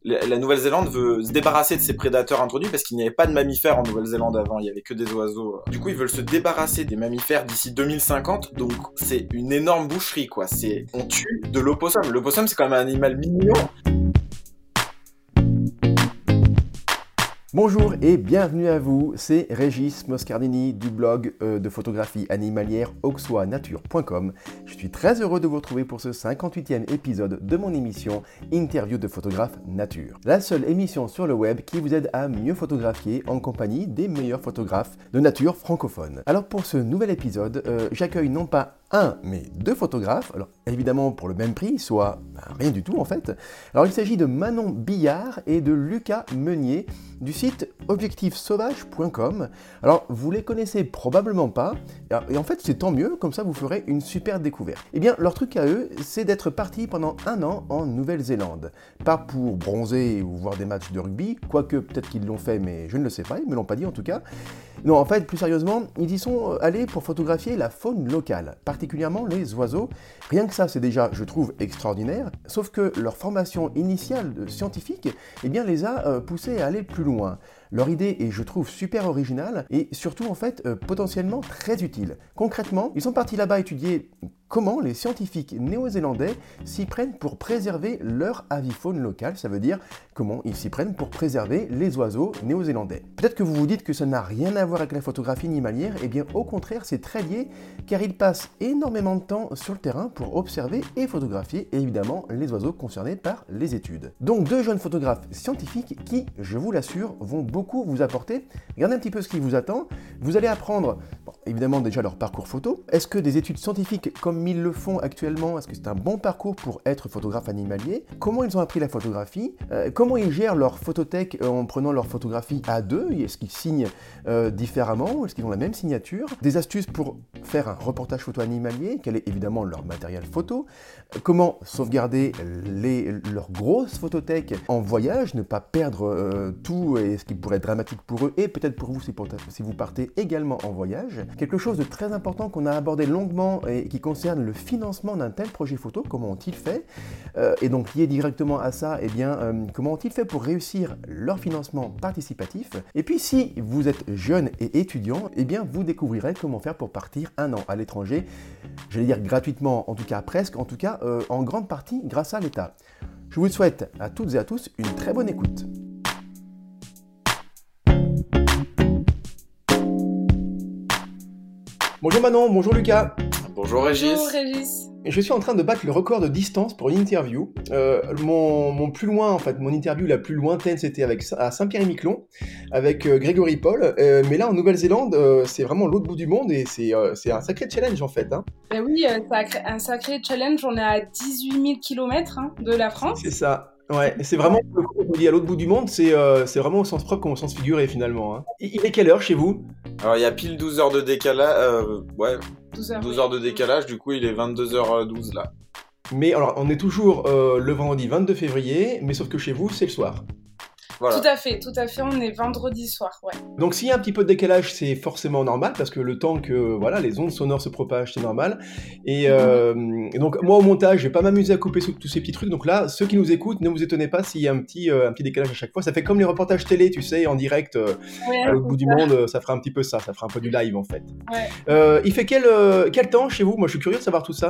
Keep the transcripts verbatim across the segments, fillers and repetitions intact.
la, la Nouvelle-Zélande veut se débarrasser de ses prédateurs introduits parce qu'il n'y avait pas de mammifères en Nouvelle-Zélande avant, il y avait que des oiseaux. Du coup, ils veulent se débarrasser des mammifères d'ici deux mille cinquante, donc c'est une énorme boucherie, quoi. C'est, on tue de l'opossum. L'opossum, c'est quand même un animal mignon. Bonjour et bienvenue à vous, c'est Régis Moscardini du blog euh, de photographie animalière auxois nature point com. Je suis très heureux de vous retrouver pour ce cinquante-huitième épisode de mon émission Interview de photographe nature. La seule émission sur le web qui vous aide à mieux photographier en compagnie des meilleurs photographes de nature francophone. Alors pour ce nouvel épisode, euh, j'accueille non pas un, mais deux photographes, alors évidemment pour le même prix, soit ben, rien du tout en fait. Alors il s'agit de Manon Billard et de Lucas Meunier du site objectif sauvage point com. Alors vous les connaissez probablement pas, et en fait c'est tant mieux, comme ça vous ferez une super découverte. Eh bien leur truc à eux, c'est d'être partis pendant un an en Nouvelle-Zélande. Pas pour bronzer ou voir des matchs de rugby, quoique peut-être qu'ils l'ont fait, mais je ne le sais pas, ils me l'ont pas dit en tout cas. Non, en fait, plus sérieusement, ils y sont allés pour photographier la faune locale, particulièrement les oiseaux. Rien que ça, c'est déjà, je trouve, extraordinaire, sauf que leur formation initiale de scientifique, eh bien, les a euh, poussés à aller plus loin. Leur idée est, je trouve, super originale et surtout, en fait, euh, potentiellement très utile. Concrètement, ils sont partis là-bas étudier comment les scientifiques néo-zélandais s'y prennent pour préserver leur avifaune locale, ça veut dire comment ils s'y prennent pour préserver les oiseaux néo-zélandais. Peut-être que vous vous dites que ça n'a rien à voir avec la photographie animalière, et bien au contraire c'est très lié, car ils passent énormément de temps sur le terrain pour observer et photographier évidemment les oiseaux concernés par les études. Donc deux jeunes photographes scientifiques qui, je vous l'assure, vont beaucoup vous apporter. Regardez un petit peu ce qui vous attend, vous allez apprendre, bon, évidemment déjà leur parcours photo. Est-ce que des études scientifiques comme ils le font actuellement, est-ce que c'est un bon parcours pour être photographe animalier? Comment ils ont appris la photographie? euh, Comment ils gèrent leur photothèque en prenant leur photographie à deux? Est-ce qu'ils signent euh, différemment? Est-ce qu'ils ont la même signature? Des astuces pour faire un reportage photo animalier? Quel est évidemment leur matériel photo? euh, Comment sauvegarder les, leur grosse photothèque en voyage? Ne pas perdre euh, tout, et ce qui pourrait être dramatique pour eux et peut-être pour vous si, pour, si vous partez également en voyage. Quelque chose de très important qu'on a abordé longuement et qui concerne le financement d'un tel projet photo. Comment ont-ils fait? euh, Et donc lié directement à ça, eh bien, euh, comment ont-ils fait pour réussir leur financement participatif? Et puis si vous êtes jeune et étudiant, eh bien vous découvrirez comment faire pour partir un an à l'étranger. J'allais dire gratuitement, en tout cas presque, en tout cas euh, en grande partie grâce à l'État. Je vous souhaite à toutes et à tous une très bonne écoute. Bonjour Manon, bonjour Lucas. Bonjour Régis. Bonjour Régis. Je suis en train de battre le record de distance pour une interview. Euh, mon, mon plus loin, en fait, mon interview la plus lointaine, c'était avec, à Saint-Pierre-et-Miquelon, avec euh, Grégory Paul. Euh, mais là, en Nouvelle-Zélande, euh, c'est vraiment l'autre bout du monde et c'est, euh, c'est un sacré challenge, en fait. Hein. Ben oui, euh, c'est un sacré challenge. On est à dix-huit mille kilomètres hein, de la France. C'est ça. Ouais, c'est vraiment, quand on dit à l'autre bout du monde, c'est, euh, c'est vraiment au sens propre comme au sens figuré, finalement. Hein. Il est quelle heure chez vous? Alors il y a pile douze heures de décalage, euh, ouais, douze heures, douze oui. heures de décalage, du coup il est vingt-deux heures douze là. Mais alors, on est toujours euh, le vendredi vingt-deux février, mais sauf que chez vous, c'est le soir. Voilà. Tout à fait, tout à fait, on est vendredi soir, ouais. Donc s'il y a un petit peu de décalage, c'est forcément normal, parce que le temps que voilà, les ondes sonores se propagent, c'est normal. Et, euh, et donc moi au montage, je vais pas m'amuser à couper tous ces petits trucs, donc là, ceux qui nous écoutent, ne vous étonnez pas s'il y a un petit, euh, un petit décalage à chaque fois. Ça fait comme les reportages télé, tu sais, en direct, euh, Ouais, à l'autre bout du ça. monde, ça fera un petit peu ça, ça fera un peu du live en fait. Ouais. Euh, il fait quel, euh, quel temps chez vous? Moi je suis curieux de savoir tout ça.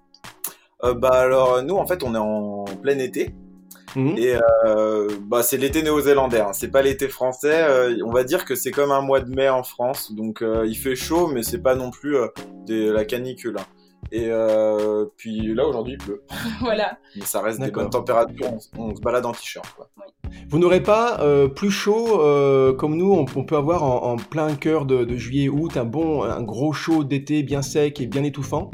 Euh, bah alors nous en fait on est en plein été. Mmh. Et euh, bah c'est l'été néo-zélandais, hein. C'est pas l'été français. Euh, on va dire que c'est comme un mois de mai en France, donc euh, il fait chaud, mais c'est pas non plus euh, de la canicule. Hein. Et euh, puis là aujourd'hui il pleut. Voilà. Mais ça reste D'accord. des bonnes températures. On, on se balade en t-shirt. Quoi. Vous n'aurez pas euh, plus chaud euh, comme nous, on, on peut avoir en, en plein cœur de, de juillet-août un bon, un gros chaud d'été bien sec et bien étouffant?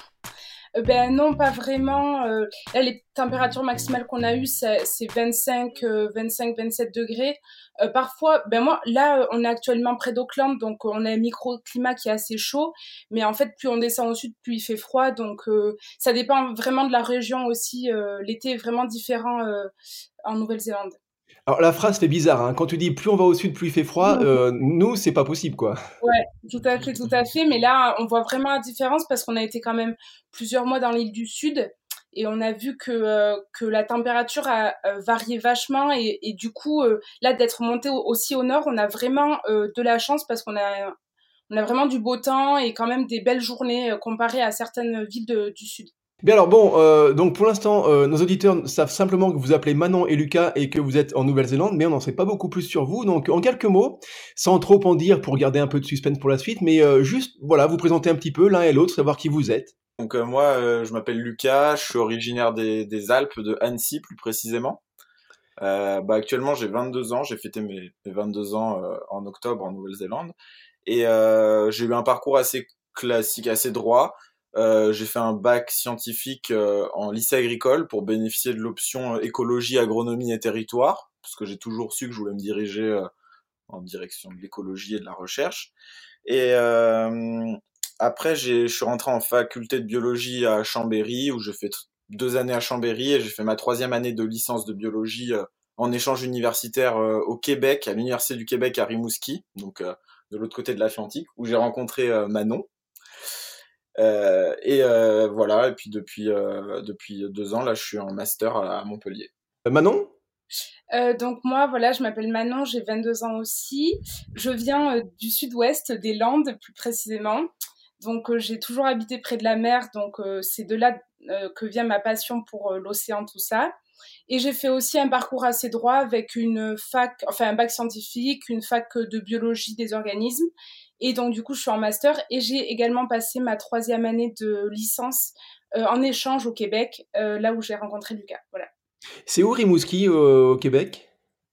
Euh, ben non, pas vraiment. Euh, là, les températures maximales qu'on a eues, c'est, c'est vingt-cinq, euh, vingt-cinq, vingt-sept degrés. Euh, parfois, ben moi, là, on est actuellement près d'Auckland, donc on a un microclimat qui est assez chaud. Mais en fait, plus on descend au sud, plus il fait froid. Donc, euh, ça dépend vraiment de la région aussi. Euh, l'été est vraiment différent euh, en Nouvelle-Zélande. Alors la phrase fait bizarre, hein. Quand tu dis plus on va au sud, plus il fait froid, euh, nous c'est pas possible quoi. Ouais, tout à fait, tout à fait. Mais là, on voit vraiment la différence parce qu'on a été quand même plusieurs mois dans l'île du Sud. et on a vu que euh, que la température a euh, varié vachement et, et du coup euh, là d'être monté au, aussi au nord, on a vraiment euh, de la chance parce qu'on a on a vraiment du beau temps et quand même des belles journées euh, comparées à certaines villes de, du sud. Bien alors bon, euh, donc pour l'instant, euh, nos auditeurs savent simplement que vous appelez Manon et Lucas et que vous êtes en Nouvelle-Zélande, mais on n'en sait pas beaucoup plus sur vous. Donc en quelques mots, sans trop en dire pour garder un peu de suspense pour la suite, mais euh, juste voilà, vous présenter un petit peu l'un et l'autre, savoir qui vous êtes. Donc euh, moi, euh, je m'appelle Lucas, je suis originaire des, des Alpes, de Annecy plus précisément. Euh, bah actuellement, j'ai vingt-deux ans, j'ai fêté mes, mes vingt-deux ans euh, en octobre en Nouvelle-Zélande. Et euh, j'ai eu un parcours assez classique, assez droit. Euh, j'ai fait un bac scientifique euh, en lycée agricole pour bénéficier de l'option euh, écologie, agronomie et territoire, parce que j'ai toujours su que je voulais me diriger euh, en direction de l'écologie et de la recherche. Et euh, après, j'ai, je suis rentré en faculté de biologie à Chambéry, où j'ai fait t- deux années à Chambéry, et j'ai fait ma troisième année de licence de biologie euh, en échange universitaire euh, au Québec, à l'Université du Québec à Rimouski, donc euh, de l'autre côté de l'Atlantique, où j'ai rencontré euh, Manon. Euh, et euh, voilà, et puis depuis, euh, depuis deux ans, là, je suis en master à, à Montpellier. Euh, Manon? Euh, donc moi, voilà, je m'appelle Manon, j'ai vingt-deux ans aussi. Je viens euh, du sud-ouest, des Landes plus précisément. Donc euh, j'ai toujours habité près de la mer, donc euh, c'est de là euh, que vient ma passion pour euh, l'océan, tout ça. Et j'ai fait aussi un parcours assez droit avec une fac, enfin un bac scientifique, une fac de biologie des organismes. Et donc du coup, je suis en master et j'ai également passé ma troisième année de licence euh, en échange au Québec, euh, là où j'ai rencontré Lucas. Voilà. C'est où Rimouski euh, au Québec?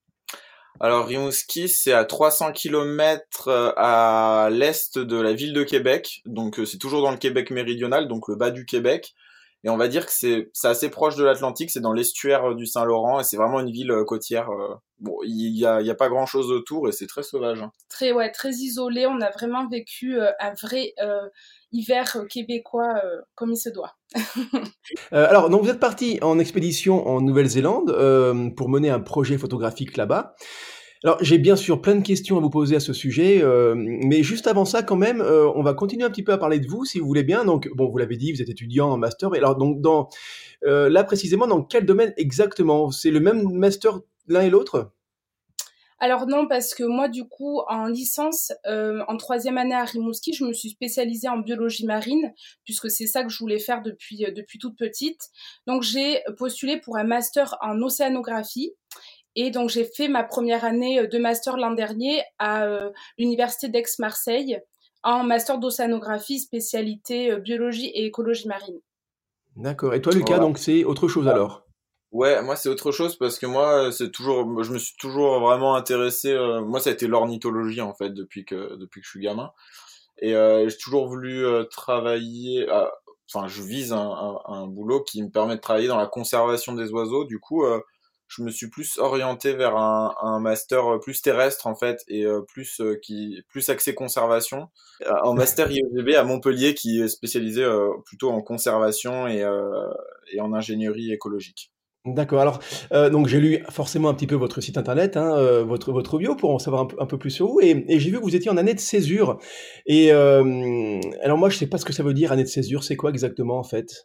Alors Rimouski, c'est à trois cents kilomètres euh, à l'est de la ville de Québec, donc euh, c'est toujours dans le Québec méridional, donc le bas du Québec. Et on va dire que c'est c'est assez proche de l'Atlantique, c'est dans l'estuaire euh, du Saint-Laurent et c'est vraiment une ville euh, côtière. euh, Bon, il y a il y a pas grand-chose autour et c'est très sauvage, hein. Très, ouais, très isolé. On a vraiment vécu euh, un vrai euh, hiver euh, québécois euh, comme il se doit. Euh, alors, donc vous êtes parti en expédition en Nouvelle-Zélande euh, pour mener un projet photographique là-bas. Alors, j'ai bien sûr plein de questions à vous poser à ce sujet, euh, mais juste avant ça, quand même, euh, on va continuer un petit peu à parler de vous, si vous voulez bien. Donc, bon, vous l'avez dit, vous êtes étudiant en master. Mais alors, donc, dans euh, là précisément, dans quel domaine exactement? C'est le même master l'un et l'autre? Alors non, parce que moi, du coup, en licence, euh, en troisième année à Rimouski, je me suis spécialisée en biologie marine, puisque c'est ça que je voulais faire depuis, euh, depuis toute petite. Donc j'ai postulé pour un master en océanographie. Et donc j'ai fait ma première année de master l'an dernier à euh, l'université d'Aix-Marseille en master d'océanographie, spécialité euh, biologie et écologie marine. D'accord. Et toi, Lucas, Voilà. donc c'est autre chose alors? Ouais, moi c'est autre chose parce que moi c'est toujours, je me suis toujours vraiment intéressé. euh, moi ça a été l'ornithologie en fait depuis que depuis que je suis gamin et euh, j'ai toujours voulu euh, travailler. à- Enfin, je vise un, un, un boulot qui me permet de travailler dans la conservation des oiseaux. Du coup, euh, je me suis plus orienté vers un, un master plus terrestre en fait et euh, plus euh, qui plus axé conservation. Euh, Un master I E G B à Montpellier qui est spécialisé euh, plutôt en conservation et euh, et en ingénierie écologique. D'accord. Alors, euh, donc j'ai lu forcément un petit peu votre site internet, hein, euh, votre votre bio pour en savoir un peu, un peu plus sur vous. Et, et j'ai vu que vous étiez en année de césure. Et euh, alors moi, je sais pas ce que ça veut dire année de césure. C'est quoi exactement en fait?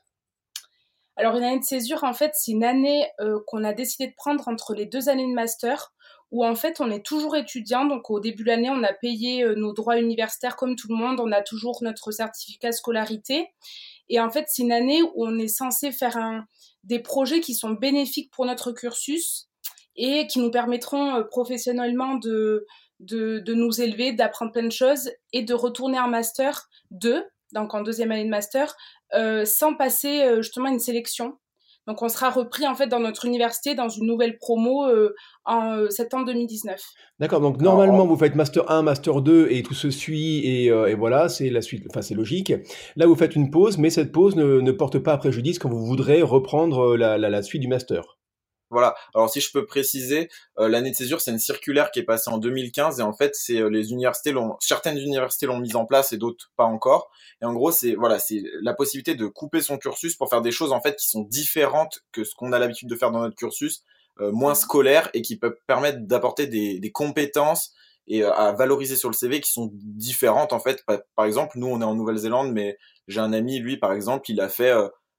Alors, une année de césure, en fait, c'est une année euh, qu'on a décidé de prendre entre les deux années de master, où en fait, on est toujours étudiant. Donc, au début de l'année, on a payé euh, nos droits universitaires comme tout le monde. On a toujours notre certificat scolarité. Et en fait, c'est une année où on est censé faire un, des projets qui sont bénéfiques pour notre cursus et qui nous permettront euh, professionnellement de, de, de nous élever, d'apprendre plein de choses et de retourner en master deux, donc en deuxième année de master, euh, sans passer euh, justement une sélection. Donc on sera repris en fait dans notre université dans une nouvelle promo euh, en euh, septembre deux mille dix-neuf. D'accord. Donc Alors, normalement, vous faites master un, master deux et tout se suit et, euh, et voilà, c'est la suite. Enfin, c'est logique. Là, vous faites une pause, mais cette pause ne, ne porte pas à préjudice quand vous voudrez reprendre euh, la, la, la suite du master. voilà. Alors si je peux préciser, euh, l'année de césure, c'est une circulaire qui est passée en deux mille quinze et en fait, c'est euh, les universités l'ont, certaines universités l'ont mise en place et d'autres pas encore. Et en gros, c'est voilà, c'est la possibilité de couper son cursus pour faire des choses en fait qui sont différentes que ce qu'on a l'habitude de faire dans notre cursus, euh, moins scolaire et qui peuvent permettre d'apporter des, des compétences et euh, à valoriser sur le C V qui sont différentes en fait. Par, par exemple, nous on est en Nouvelle-Zélande, mais j'ai un ami, lui par exemple, il a fait euh,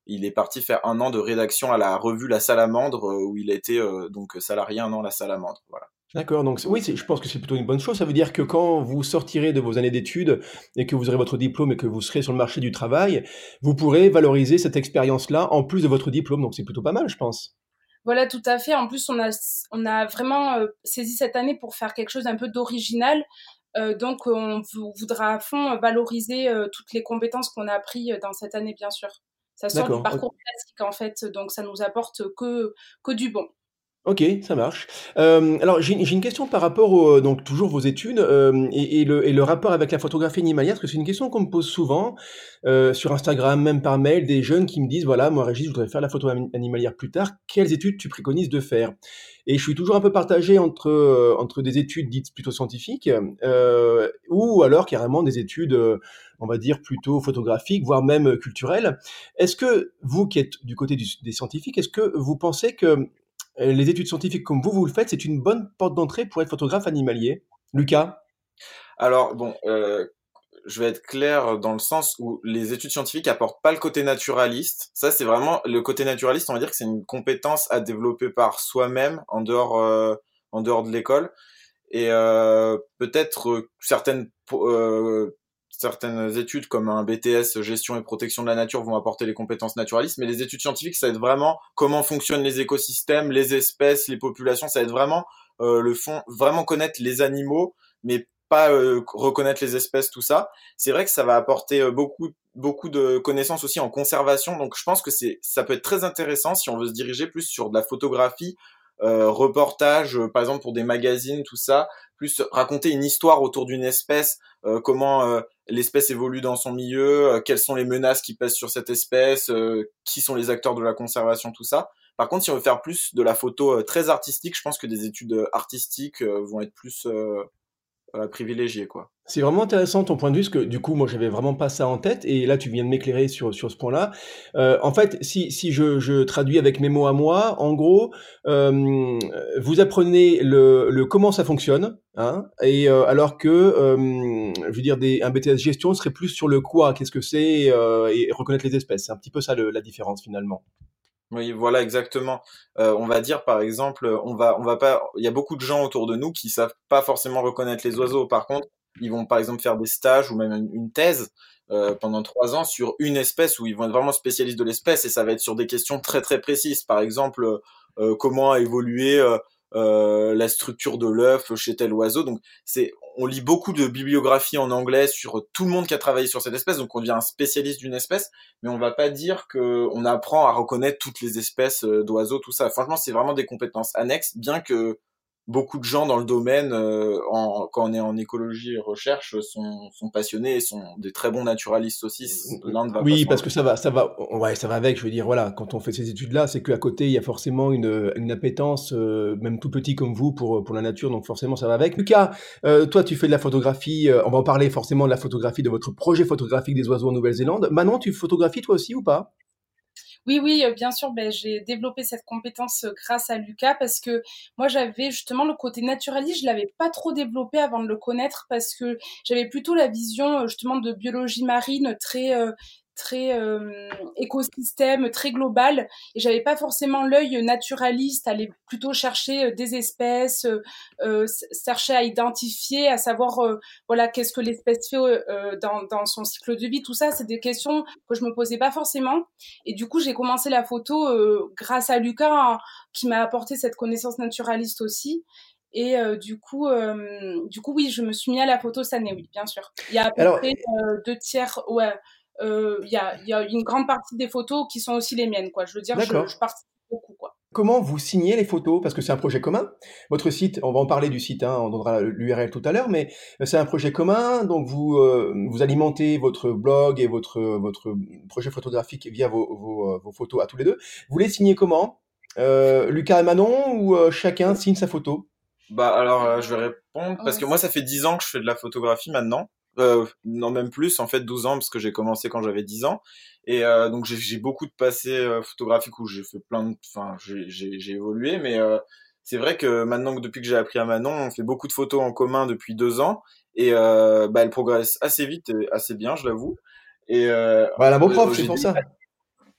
il est parti faire un an de rédaction à la revue La Salamandre, où il a été euh, donc salarié un an à La Salamandre. Voilà. D'accord, donc oui, c'est- je pense que c'est plutôt une bonne chose. Ça veut dire que quand vous sortirez de vos années d'études et que vous aurez votre diplôme et que vous serez sur le marché du travail, vous pourrez valoriser cette expérience-là en plus de votre diplôme. Donc c'est plutôt pas mal, je pense. Voilà, tout à fait. En plus, on a, on a vraiment euh, saisi cette année pour faire quelque chose d'un peu d'original. Euh, donc, on vou- voudra à fond valoriser euh, toutes les compétences qu'on a apprises dans cette année, bien sûr. Ça sort du D'accord. parcours classique, en fait, donc ça nous apporte que, que du bon. OK, ça marche. Hem, alors j'ai j'ai une question par rapport au donc toujours vos études, hem et et le et le rapport avec la photographie animalière, parce que c'est une question qu'on me pose souvent, heu, sur Instagram, même par mail, des jeunes qui me disent: «Voilà, moi Régis, je voudrais faire la photo ani animalière plus tard, quelles études tu préconises de faire?» Et je suis toujours un peu partagé entre, heu, entre des études dites plutôt scientifiques, heu, ou alors carrément des études, heu, on va dire plutôt photographiques, voire même, culturelles. Est-ce que vous qui êtes du côté du des scientifiques, est-ce que vous pensez que euh, les études scientifiques comme vous, vous le faites, c'est une bonne porte d'entrée pour être photographe animalier. Lucas? Alors bon, euh, je vais être clair dans le sens où les études scientifiques apportent pas le côté naturaliste. Ça, c'est vraiment le côté naturaliste. On va dire que c'est une compétence à développer par soi-même en dehors, euh, en dehors de l'école. Et euh, peut-être euh, certaines euh, certaines études comme un B T S gestion et protection de la nature vont apporter les compétences naturalistes, mais les études scientifiques, ça aide vraiment comment fonctionnent les écosystèmes, les espèces, les populations. Ça aide vraiment euh, le fond, vraiment connaître les animaux, mais pas euh, reconnaître les espèces, tout ça. C'est vrai que ça va apporter euh, beaucoup beaucoup de connaissances aussi en conservation. Donc je pense que c'est ça peut être très intéressant si on veut se diriger plus sur de la photographie, euh, reportage, euh, par exemple pour des magazines, tout ça, plus raconter une histoire autour d'une espèce, euh, comment euh, l'espèce évolue dans son milieu, euh, quelles sont les menaces qui pèsent sur cette espèce, euh, qui sont les acteurs de la conservation, tout ça. Par contre, si on veut faire plus de la photo euh, très artistique, je pense que des études euh, artistiques euh, vont être plus euh, euh, privilégiées, quoi. C'est vraiment intéressant ton point de vue, parce que du coup, moi, j'avais vraiment pas ça en tête, et là, tu viens de m'éclairer sur, sur ce point-là. Euh, en fait, si, si je, je traduis avec mes mots à moi, en gros, euh, vous apprenez le, le comment ça fonctionne, hein, et euh, alors que, euh, je veux dire, des, un B T S gestion serait plus sur le quoi, qu'est-ce que c'est, euh, et reconnaître les espèces. C'est un petit peu ça le- la différence finalement. Oui, voilà, exactement. Euh, on va dire, par exemple, on va, on va pas. Il y a beaucoup de gens autour de nous qui savent pas forcément reconnaître les oiseaux. Par contre, ils vont, par exemple, faire des stages ou même une, une thèse euh, pendant trois ans sur une espèce où ils vont être vraiment spécialistes de l'espèce et ça va être sur des questions très très précises. Par exemple, euh, comment a évolué euh, euh, la structure de l'œuf chez tel oiseau. Donc, c'est, on lit beaucoup de bibliographie en anglais sur tout le monde qui a travaillé sur cette espèce. Donc, on devient un spécialiste d'une espèce, mais on va pas dire que on apprend à reconnaître toutes les espèces euh, d'oiseaux, tout ça. Franchement, c'est vraiment des compétences annexes, bien que beaucoup de gens dans le domaine, euh, en, quand on est en écologie et recherche, sont, sont passionnés et sont des très bons naturalistes aussi. L'un ne va pas Oui, sans parce l'autre. que ça va, ça va, ouais, ça va avec. Je veux dire, voilà, quand on fait ces études-là, c'est qu'à côté, il y a forcément une, une appétence, euh, même tout petit comme vous, pour, pour la nature, donc forcément, ça va avec. Lucas, euh, toi, tu fais de la photographie, euh, on va en parler forcément de la photographie, de votre projet photographique des oiseaux en Nouvelle-Zélande. Manon, tu photographies toi aussi ou pas? Oui, oui, euh, bien sûr, ben, j'ai développé cette compétence euh, grâce à Lucas parce que moi, j'avais justement le côté naturaliste, je l'avais pas trop développé avant de le connaître parce que j'avais plutôt la vision euh, justement de biologie marine très euh, très euh, écosystème, très global et j'avais pas forcément l'œil naturaliste, aller plutôt chercher euh, des espèces, euh, euh, chercher à identifier, à savoir euh, voilà qu'est-ce que l'espèce fait euh, dans dans son cycle de vie, tout ça, c'est des questions que je me posais pas forcément. Et du coup, j'ai commencé la photo euh, grâce à Lucas, hein, qui m'a apporté cette connaissance naturaliste aussi. Et euh, du coup, euh, du coup, oui, je me suis mis à la photo cette année, oui, bien sûr. Il y a à peu Alors, près euh, deux tiers, ouais. Euh, Il y a, il y a une grande partie des photos qui sont aussi les miennes, quoi. Je veux dire, je, d'accord. je participe beaucoup, quoi. Comment vous signez les photos? Parce que c'est un projet commun. Votre site, on va en parler du site, hein, on donnera l'U R L tout à l'heure, mais euh, c'est un projet commun, donc vous, euh, vous alimentez votre blog et votre, votre projet photographique via vos, vos, euh, vos photos à tous les deux. Vous les signez comment? Euh, Lucas et Manon ou euh, chacun signe sa photo? Bah alors, euh, je vais répondre parce Ouais, que moi, ça fait dix ans que je fais de la photographie maintenant. Euh, non, même plus, en fait, douze ans, parce que j'ai commencé quand j'avais dix ans. Et euh, donc, j'ai j'ai beaucoup de passés euh, photographiques où j'ai fait plein de... Enfin, j'ai j'ai- j'ai évolué, mais euh, c'est vrai que maintenant que depuis que j'ai appris à Manon, on fait beaucoup de photos en commun depuis deux ans. Et euh, bah, elle progresse assez vite et assez bien, je l'avoue. Et euh, Voilà, bon euh, prof, c'est j'ai pour ça.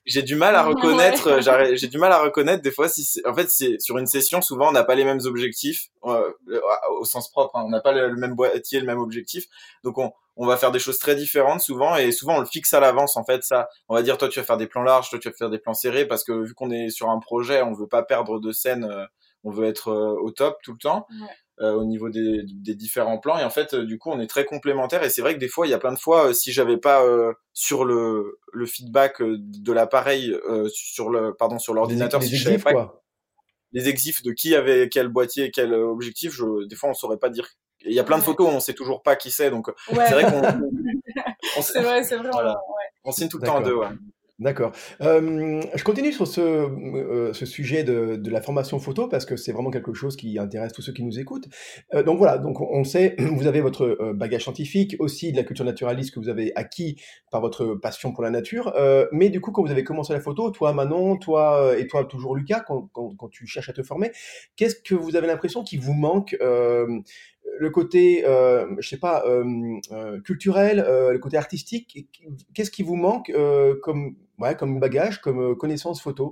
j'ai du mal à Ouais. reconnaître, euh, j'arri- j'ai du mal à reconnaître des fois si c'est, en fait, c'est sur une session, souvent on n'a pas les mêmes objectifs, euh, euh, au sens propre, hein, on n'a pas le, le même boîtier, le même objectif, donc on, on va faire des choses très différentes souvent, et souvent on le fixe à l'avance, en fait, ça, on va dire, toi tu vas faire des plans larges, toi tu vas faire des plans serrés, parce que vu qu'on est sur un projet, on veut pas perdre de scène, euh, on veut être euh, au top tout le temps Ouais. euh, au niveau des, des différents plans. Et en fait, euh, du coup, on est très complémentaires. Et c'est vrai que des fois, il y a plein de fois, euh, si j'avais pas euh, sur le, le feedback euh, de l'appareil, euh, sur le, pardon, sur Les, l'ordinateur, les si je savais exifs, pas quoi. les exifs de qui avait quel boîtier et quel euh, objectif, je, des fois, on saurait pas dire. Et il y a plein de Ouais. photos où on sait toujours pas qui c'est. Donc, euh, c'est Ouais. vrai qu'on, on, C'est vrai, c'est vraiment, voilà, ouais. on signe tout le temps en deux, D'accord. ouais. D'accord. Euh, je continue sur ce, euh, ce sujet de, de la formation photo parce que c'est vraiment quelque chose qui intéresse tous ceux qui nous écoutent. Euh, donc voilà, donc on sait, vous avez votre euh, bagage scientifique, aussi de la culture naturaliste que vous avez acquis par votre passion pour la nature. Euh, mais du coup, quand vous avez commencé la photo, toi Manon, toi euh, et toi toujours Lucas, quand, quand, quand tu cherches à te former, qu'est-ce que vous avez l'impression qu'il vous manque euh, le côté, euh, je sais pas, euh, euh, culturel, euh, le côté artistique, qu'est-ce qui vous manque euh, comme, ouais, comme bagage, comme euh, connaissance photo?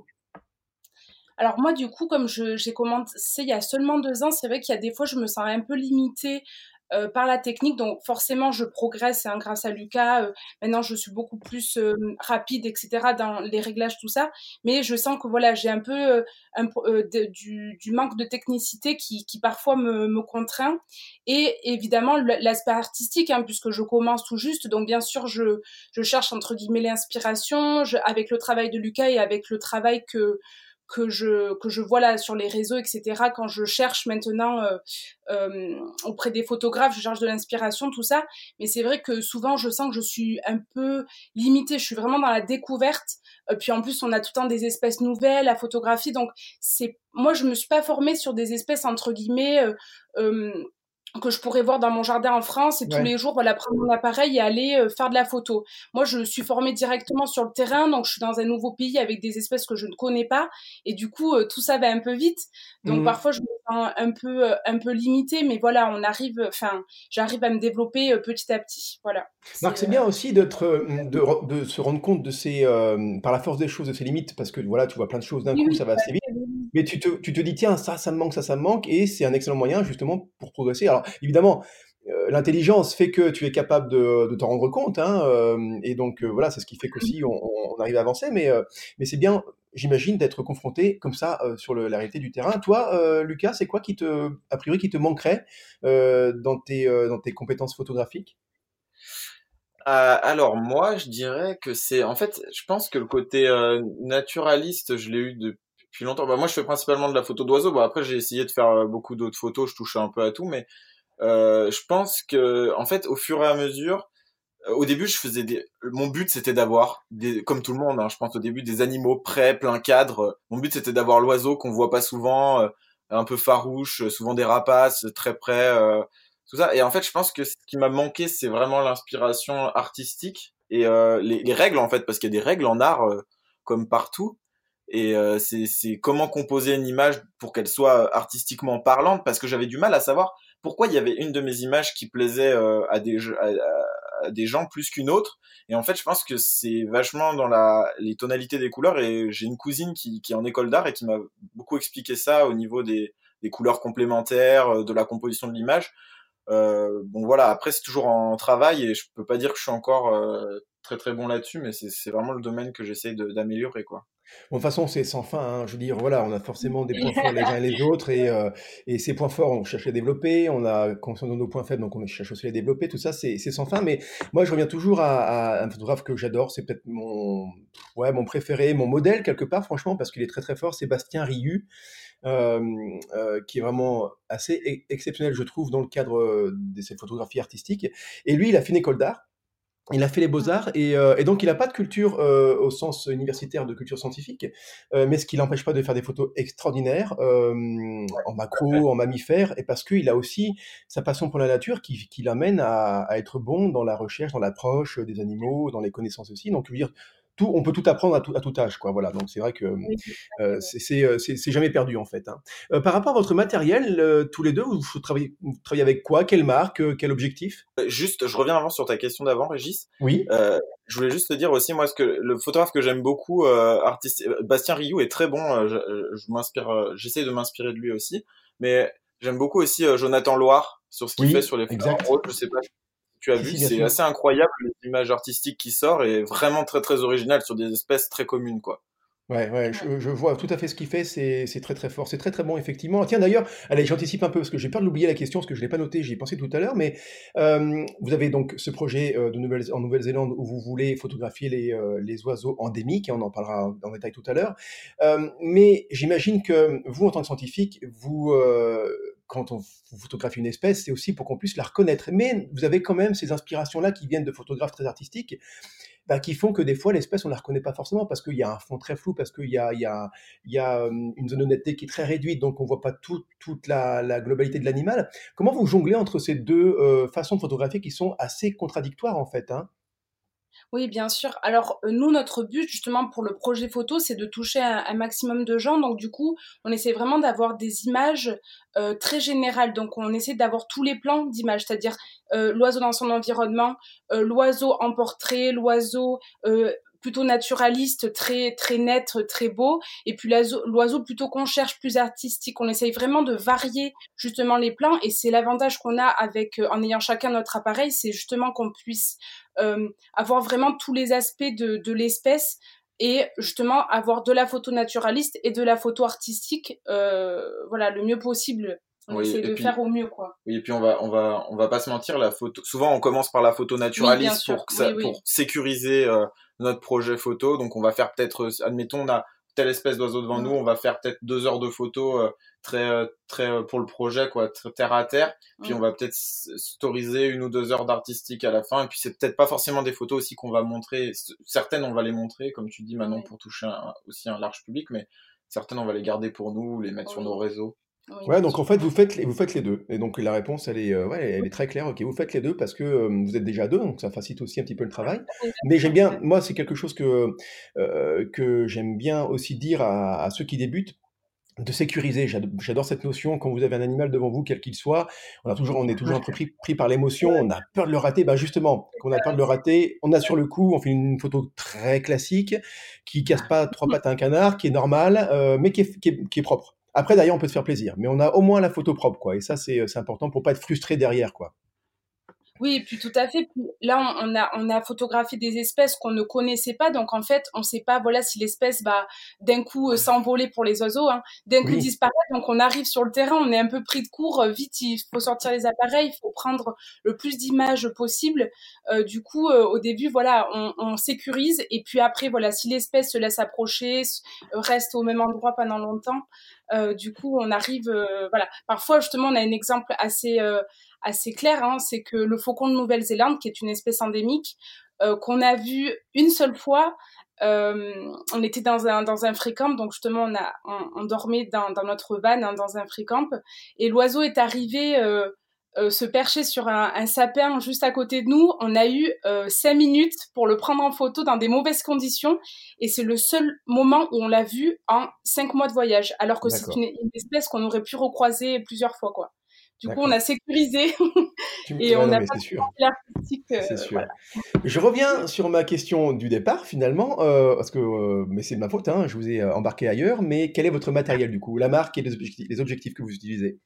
Alors moi, du coup, comme je, j'ai commencé il y a seulement deux ans, c'est vrai qu'il y a des fois, je me sens un peu limitée euh, par la technique. Donc forcément, je progresse hein, grâce à Lucas. Euh, maintenant, je suis beaucoup plus euh, rapide, et cetera dans les réglages, tout ça. Mais je sens que voilà, j'ai un peu euh, un, euh, de- du, du manque de technicité qui, qui parfois me, me contraint. Et évidemment, le- l'aspect artistique, hein, puisque je commence tout juste. Donc bien sûr, je, je cherche entre guillemets l'inspiration je, avec le travail de Lucas et avec le travail que que je que je vois là sur les réseaux, et cetera. Quand je cherche maintenant euh, euh, auprès des photographes, je cherche de l'inspiration, tout ça. Mais c'est vrai que souvent, je sens que je suis un peu limitée. Je suis vraiment dans la découverte. Euh, puis en plus, on a tout le temps des espèces nouvelles, la photographie. Donc, c'est moi, je me suis pas formée sur des espèces entre guillemets. Euh, euh, que je pourrais voir dans mon jardin en France et tous Ouais. les jours, voilà, prendre mon appareil et aller euh, faire de la photo. Moi, je suis formée directement sur le terrain, donc je suis dans un nouveau pays avec des espèces que je ne connais pas, et du coup, euh, tout ça va un peu vite. Donc Mhm. parfois, je me sens un peu, euh, un peu limitée, mais voilà, on arrive, enfin, j'arrive à me développer euh, petit à petit. Voilà. Marc, C'est, c'est euh, bien aussi d'être, euh, de, re- de se rendre compte de ses, euh, par la force des choses, de ses limites, parce que voilà, tu vois plein de choses d'un oui, coup, oui, ça va tout à assez vite. fait, oui, oui. Mais tu te, tu te dis, tiens, ça, ça me manque, ça, ça me manque, et c'est un excellent moyen justement pour progresser. Alors évidemment, euh, l'intelligence fait que tu es capable de, de t'en rendre compte, hein, euh, et donc euh, voilà, c'est ce qui fait qu'aussi on, on- on arrive à avancer. Mais, euh, mais c'est bien, j'imagine, d'être confronté comme ça euh, sur le- la réalité du terrain. Toi, euh, Lucas, c'est quoi qui te, a priori, qui te manquerait euh, dans tes, euh, dans tes compétences photographiques? Euh, alors moi, je dirais que c'est, en fait, je pense que le côté euh, naturaliste, je l'ai eu depuis longtemps. Bah, moi, je fais principalement de la photo d'oiseaux. Bon, après, j'ai essayé de faire euh, beaucoup d'autres photos. Je touche un peu à tout, mais euh, je pense que, en fait, au fur et à mesure, euh, au début, je faisais des. Mon but, c'était d'avoir des, comme tout le monde, hein, je pense au début, des animaux prêts, plein cadre. Mon but, c'était d'avoir l'oiseau qu'on voit pas souvent, euh, un peu farouche, euh, souvent des rapaces, très près, euh, tout ça. Et en fait, je pense que ce qui m'a manqué, c'est vraiment l'inspiration artistique et euh, les, les règles, en fait, parce qu'il y a des règles en art, euh, comme partout. Et euh, c'est c'est comment composer une image pour qu'elle soit artistiquement parlante, parce que j'avais du mal à savoir pourquoi il y avait une de mes images qui plaisait euh, à des à, à des gens plus qu'une autre. Et en fait, je pense que c'est vachement dans la, les tonalités des couleurs. Et j'ai une cousine qui, qui est en école d'art et qui m'a beaucoup expliqué ça au niveau des, des couleurs complémentaires, euh, de la composition de l'image. Euh, bon voilà, après c'est toujours en travail et je peux pas dire que je suis encore euh, très très bon là-dessus, mais c'est c'est vraiment le domaine que j'essaye de- d'améliorer quoi. Bon, de toute façon, c'est sans fin, hein. Je veux dire, voilà, on a forcément des points forts les uns et les autres, et, euh, et ces points forts, on cherche à les développer, on a conscience de nos points faibles, donc on cherche aussi à les développer, tout ça, c'est c'est sans fin. Mais moi, je reviens toujours à, à un photographe que j'adore, c'est peut-être mon, ouais, mon préféré, mon modèle quelque part, franchement, parce qu'il est très très fort, Sébastien Riu, euh, euh, qui est vraiment assez e- exceptionnel, je trouve, dans le cadre euh, de ses photographies artistiques. Et lui, il a fait une école d'art. Il a fait les beaux-arts et, euh, et donc il n'a pas de culture euh, au sens universitaire de culture scientifique, euh, mais ce qui l'empêche pas de faire des photos extraordinaires euh, en macro, en mammifère, et parce qu'il a aussi sa passion pour la nature qui, qui l'amène à, à être bon dans la recherche, dans l'approche des animaux, dans les connaissances aussi. Donc je veux dire, tout, on peut tout apprendre à tout, à tout âge, quoi. Voilà. Donc c'est vrai que Oui, euh, c'est c'est, euh, c'est- c'est jamais perdu en fait, hein. Euh, par rapport à votre matériel, euh, tous les deux, vous, vous travaillez, vous travaillez avec quoi? Quelle marque? Euh, quel objectif? Euh, Juste, je reviens avant sur ta question d'avant, Régis. Oui, Euh, je voulais juste te dire aussi, moi, ce que le photographe que j'aime beaucoup, euh, artiste, euh, Bastien Rioux est très bon. euh, je euh, je m'inspire, euh, j'essaie de m'inspirer de lui aussi. Mais j'aime beaucoup aussi euh, Jonathan Loire sur ce qu'il fait oui, sur les flamants exact. roses. Je sais pas si tu as Si, vu, si, bien c'est sûr. assez incroyable les images artistiques qui sortent et vraiment très très original sur des espèces très communes, quoi. Ouais, ouais, ouais. je, je vois tout à fait ce qu'il fait, c'est c'est très très fort, c'est très très bon effectivement. Tiens d'ailleurs, allez, j'anticipe un peu parce que j'ai peur de l'oublier la question, parce que je l'ai pas noté, j'y ai pensé tout à l'heure, mais euh, vous avez donc ce projet euh, de Nouvelle, en Nouvelle-Zélande où vous voulez photographier les, euh, les oiseaux endémiques, et on en parlera en détail tout à l'heure. Euh, mais j'imagine que vous, en tant que scientifique, vous, euh, quand on vous photographie une espèce, c'est aussi pour qu'on puisse la reconnaître. Mais vous avez quand même ces inspirations-là qui viennent de photographes très artistiques bah, qui font que des fois l'espèce on la reconnaît pas forcément parce qu'il y a un fond très flou, parce qu'il y a, il y a, il y a euh, une zone de netteté qui est très réduite, donc on voit pas tout- toute la, la globalité de l'animal. Comment vous jonglez entre ces deux euh, façons de photographier qui sont assez contradictoires en fait, hein? Oui, bien sûr. Alors, euh, nous, notre but, justement, pour le projet photo, c'est de toucher un, un maximum de gens. Donc, du coup, on essaie vraiment d'avoir des images euh, très générales. Donc, on essaie d'avoir tous les plans d'images, c'est-à-dire euh, l'oiseau dans son environnement, euh, l'oiseau en portrait, l'oiseau euh, plutôt naturaliste, très très net, très beau, et puis l'oiseau l'oiseau plutôt qu'on cherche, plus artistique. On essaye vraiment de varier justement les plans, et c'est l'avantage qu'on a avec euh, en ayant chacun notre appareil, c'est justement qu'on puisse euh, avoir vraiment tous les aspects de, de l'espèce et justement avoir de la photo naturaliste et de la photo artistique, euh, voilà, le mieux possible. On Oui, essaie et de faire puis au mieux, quoi. oui, et puis on va on va on va pas se mentir, la photo. Souvent, on commence par la photo Oui, bien naturaliste sûr. pour que ça Oui, oui. pour sécuriser euh, notre projet photo. Donc, on va faire peut-être, euh, admettons, on a telle espèce d'oiseau devant nous, Mm, on va faire peut-être deux heures de photo euh, très euh, très euh, pour le projet, quoi, très terre à terre. Puis on mm, va peut-être s- storiser une ou deux heures d'artistique à la fin. Et puis c'est peut-être pas forcément des photos aussi qu'on va montrer. C- Certaines, on va les montrer, comme tu dis maintenant, oui, pour toucher un- aussi un large public, mais certaines, on va les garder pour nous, les mettre sur nos oui, réseaux. oui, Ouais, bien donc en sûr. fait vous faites les, vous faites les deux. Et donc la réponse elle est, euh, ouais, elle est très claire. Ok, vous faites les deux parce que euh, vous êtes déjà deux, donc ça facilite aussi un petit peu le travail. Mais j'aime bien, moi c'est quelque chose que euh, que j'aime bien aussi dire à, à ceux qui débutent, de sécuriser. J'ado- J'adore cette notion. Quand vous avez un animal devant vous, quel qu'il soit, on a toujours, on est toujours un peu pris, pris par l'émotion. On a peur de le rater. Ben justement, quand on a peur de le rater, on a sur le coup, on fait une photo très classique, qui casse pas trois pattes à un canard, qui est normale, euh, mais qui est, qui est- qui est propre. Après, d'ailleurs, on peut se faire plaisir, mais on a au moins la photo propre, quoi. Et ça, c'est c'est important pour pas être frustré derrière, quoi. Oui, et puis tout à fait. Puis là, on, on a, on a photographié des espèces qu'on ne connaissait pas. Donc, en fait, on ne sait pas, voilà, si l'espèce va d'un coup euh, s'envoler pour les oiseaux, hein, d'un coup Oui, disparaître. Donc, on arrive sur le terrain, on est un peu pris de court. euh, Vite, il faut sortir les appareils, il faut prendre le plus d'images possible. Euh, du coup, euh, au début, voilà, on, on sécurise. Et puis après, voilà, si l'espèce se laisse approcher, s- reste au même endroit pendant longtemps, euh, du coup, on arrive, euh, voilà. Parfois, justement, on a un exemple assez... euh, assez clair, hein, c'est que le faucon de Nouvelle-Zélande, qui est une espèce endémique, euh, qu'on a vu une seule fois, euh, on était dans un, dans un free camp, donc justement on, a, on, on dormait dans, dans notre van, hein, dans un free camp, et l'oiseau est arrivé euh, euh, se percher sur un, un sapin juste à côté de nous. On a eu euh, cinq minutes pour le prendre en photo dans des mauvaises conditions, et c'est le seul moment où on l'a vu en cinq mois de voyage, alors que c'est une, d'accord, une espèce qu'on aurait pu recroiser plusieurs fois, quoi. Du coup, on a d'accord. sécurisé Tu m- et Ouais, on non, n'a mais pas c'est sûr. de l'artistique. C'est Euh, sûr. voilà. Je reviens sur ma question du départ finalement, euh, parce que euh, mais c'est de ma faute, hein, je vous ai euh, embarqué ailleurs. Mais quel est votre matériel du coup, la marque et les objectifs, les objectifs que vous utilisez?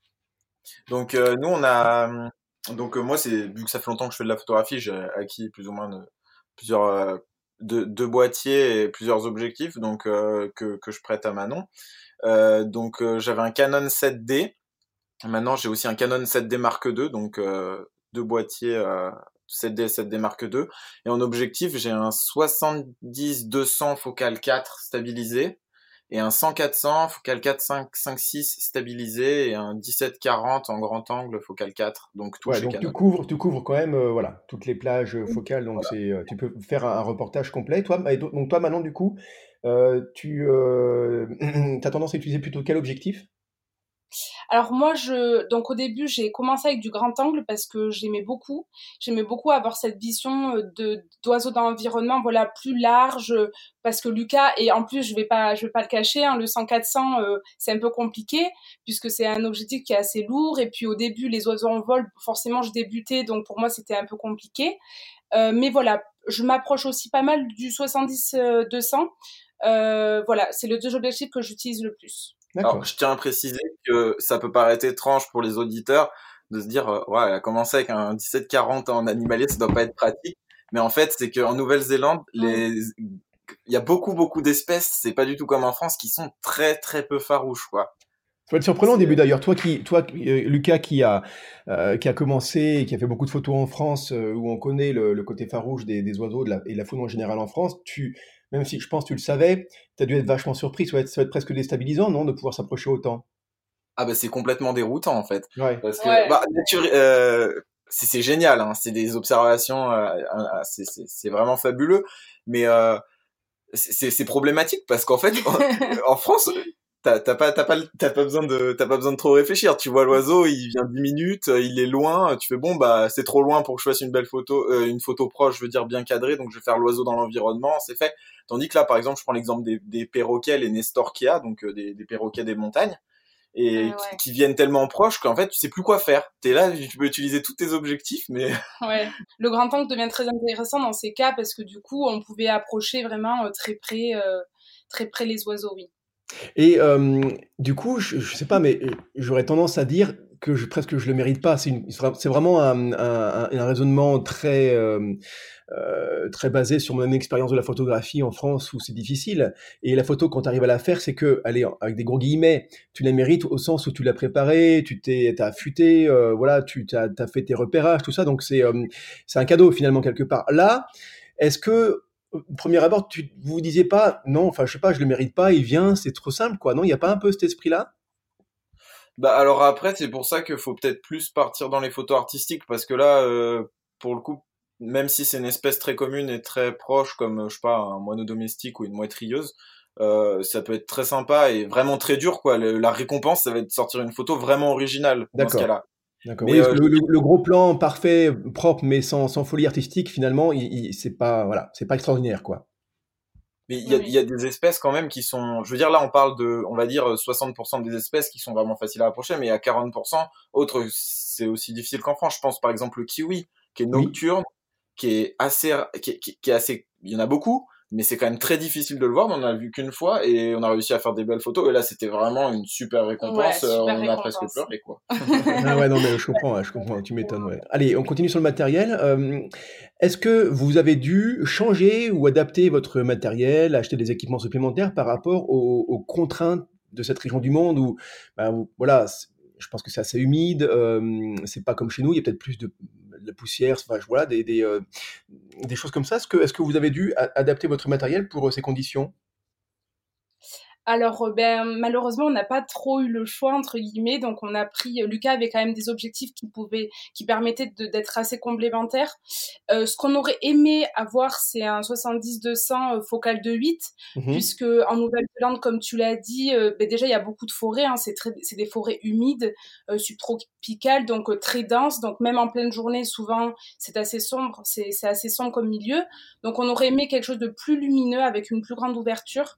Donc euh, nous on a euh, donc euh, moi c'est vu que ça fait longtemps que je fais de la photographie, j'ai acquis plus ou moins de- plusieurs euh, deux, deux boîtiers et plusieurs objectifs donc euh, que que je prête à Manon. Euh, donc euh, j'avais un Canon sept D. Maintenant j'ai aussi un Canon sept D Mark deux donc euh, deux boîtiers euh, sept D sept D Mark deux et en objectif j'ai un soixante-dix deux cents focal quatre stabilisé et un cent quatre cents focal quatre cinq cinq six stabilisé et un dix-sept quarante en grand angle focal quatre donc tout Ouais, chez donc tu Canon. couvres, tu couvres quand même, euh, voilà, toutes les plages euh, Oui. focales. Donc c'est, euh, tu peux faire un, un reportage complet. Toi, et donc donc toi, Manon, du coup, euh, tu euh, as tendance à utiliser plutôt quel objectif? Alors moi, je donc au début, j'ai commencé avec du grand angle parce que j'aimais beaucoup. J'aimais beaucoup avoir cette vision euh, de d'oiseau dans l'environnement, voilà, plus large. euh, Parce que Lucas, et en plus, je vais pas, je vais pas le cacher, hein, le cent quatre cents, euh, c'est un peu compliqué puisque c'est un objectif qui est assez lourd. Et puis au début, les oiseaux en vol, forcément, je débutais, donc pour moi, c'était un peu compliqué. Euh, mais voilà, je m'approche aussi pas mal du soixante-dix deux cents. Euh, voilà, c'est les deux objectifs que j'utilise le plus. Alors, D'accord. je tiens à préciser que ça peut paraître étrange pour les auditeurs de se dire, euh, ouais, elle a commencé avec un dix-sept quarante en animalier, ça doit pas être pratique. Mais en fait, c'est qu'en Nouvelle-Zélande, Mm. les, il y a beaucoup, beaucoup d'espèces, c'est pas du tout comme en France, qui sont très, très peu farouches, quoi. Ça va être surprenant au C'est, début d'ailleurs. Toi, qui, toi, euh, Lucas, qui a, euh, qui a commencé et qui a fait beaucoup de photos en France, euh, où on connaît le, le côté farouche des, des oiseaux de la, et de la faune en général en France, tu, même si je pense que tu le savais, tu as dû être vachement surpris. Ça va être, ça va être presque déstabilisant, non, de pouvoir s'approcher autant. ah bah c'est complètement déroutant, en fait. Ouais. Parce que, Ouais. bah, nature, euh, c'est c'est génial, hein, c'est des observations, euh, euh, c'est c'est- c'est vraiment fabuleux. Mais, euh, c'est c'est c'est problématique parce qu'en fait en France t'as t'as pas t'as pas le- t'as pas besoin de t'as pas besoin de trop réfléchir, tu vois l'oiseau, il vient dix minutes, euh, il est loin, tu fais bon bah c'est trop loin pour que je fasse une belle photo, euh, une photo proche, je veux dire bien cadrée, donc je vais faire l'oiseau dans l'environnement, c'est fait. Tandis que là par exemple je prends l'exemple des, des perroquets, les nestorchia, donc euh, des, des perroquets des montagnes, et Euh, qui, ouais. qui viennent tellement proches qu'en fait tu sais plus quoi faire, t'es là, tu peux utiliser tous tes objectifs mais Ouais, le grand angle devient très intéressant dans ces cas parce que du coup, on pouvait approcher vraiment euh, très près, euh, très près les oiseaux, oui. Et euh, du coup, je, je sais pas, mais euh, j'aurais tendance à dire que je, presque je le mérite pas. C'est une- c'est vraiment un, un- un raisonnement très, euh, euh, très basé sur mon expérience de la photographie en France où c'est difficile. Et la photo, quand tu arrives à la faire, c'est que, allez, avec des gros guillemets, tu la mérites au sens où tu l'as préparée, tu t'es, t'as affûté, euh, voilà, tu t'as, t'as fait tes repérages, tout ça. Donc c'est, euh, c'est un cadeau finalement quelque part. Là, est-ce que au premier abord, tu vous vous disiez pas, non, enfin, je sais pas, je le mérite pas, il vient, c'est trop simple, quoi. Non, il y a pas un peu cet esprit-là? bah alors après, c'est pour ça qu'il faut peut-être plus partir dans les photos artistiques parce que là, euh, pour le coup, même si c'est une espèce très commune et très proche, comme euh, je sais pas un moineau domestique ou une mouette rieuse, euh, ça peut être très sympa et vraiment très dur quoi. Le- la récompense, ça va être de sortir une photo vraiment originale dans ce D'accord. cas-là. D'accord. Mais Oui, parce euh, que le, le- le gros plan parfait, propre, mais sans, sans folie artistique, finalement, il, il- c'est pas, voilà, c'est pas extraordinaire, quoi. mais il y Oui, a, il y oui. a des espèces quand même qui sont, je veux dire là, on parle de, on va dire soixante pour cent des espèces qui sont vraiment faciles à approcher, mais il y a quarante pour cent autres, c'est aussi difficile qu'en France. Je pense par exemple le kiwi, qui est Oui. nocturne, qui est assez, qui, est- qui, qui est assez, il y en a beaucoup, mais c'est quand même très difficile de le voir. On en a vu qu'une fois et on a réussi à faire des belles photos. Et là, c'était vraiment une super Ouais, récompense. euh, super On en a presque récompense. pleuré, quoi. Ah ouais, non, mais je comprends, ouais, je comprends, tu m'étonnes, ouais. Allez, on continue sur le matériel. Euh, est-ce que vous avez dû changer ou adapter votre matériel, acheter des équipements supplémentaires par rapport aux, aux contraintes de cette région du monde où, bah, où- voilà, c'est- je pense que c'est assez humide, euh, c'est pas comme chez nous, il y a peut-être plus de, de la poussière, enfin, je- voilà, des, des, euh, des choses comme ça. Est-ce que, est-ce que vous avez dû a- adapter votre matériel pour euh, ces conditions? Alors, euh, ben, malheureusement, on n'a pas trop eu le choix, entre guillemets. Donc, on a pris, euh, Lucas avait quand même des objectifs qui pouvaient, qui permettaient de- d'être assez complémentaires. Euh, ce qu'on aurait aimé avoir, c'est un soixante-dix deux cents euh, focal de huit, Mhm. puisque en Nouvelle-Zélande, comme tu l'as dit, euh, ben, déjà, il y a beaucoup de forêts, hein, c'est très, c'est des forêts humides, euh, subtropicales, donc euh, très denses. Donc, même en pleine journée, souvent, c'est assez sombre, c'est, c'est assez sombre comme milieu. Donc, on aurait aimé quelque chose de plus lumineux avec une plus grande ouverture.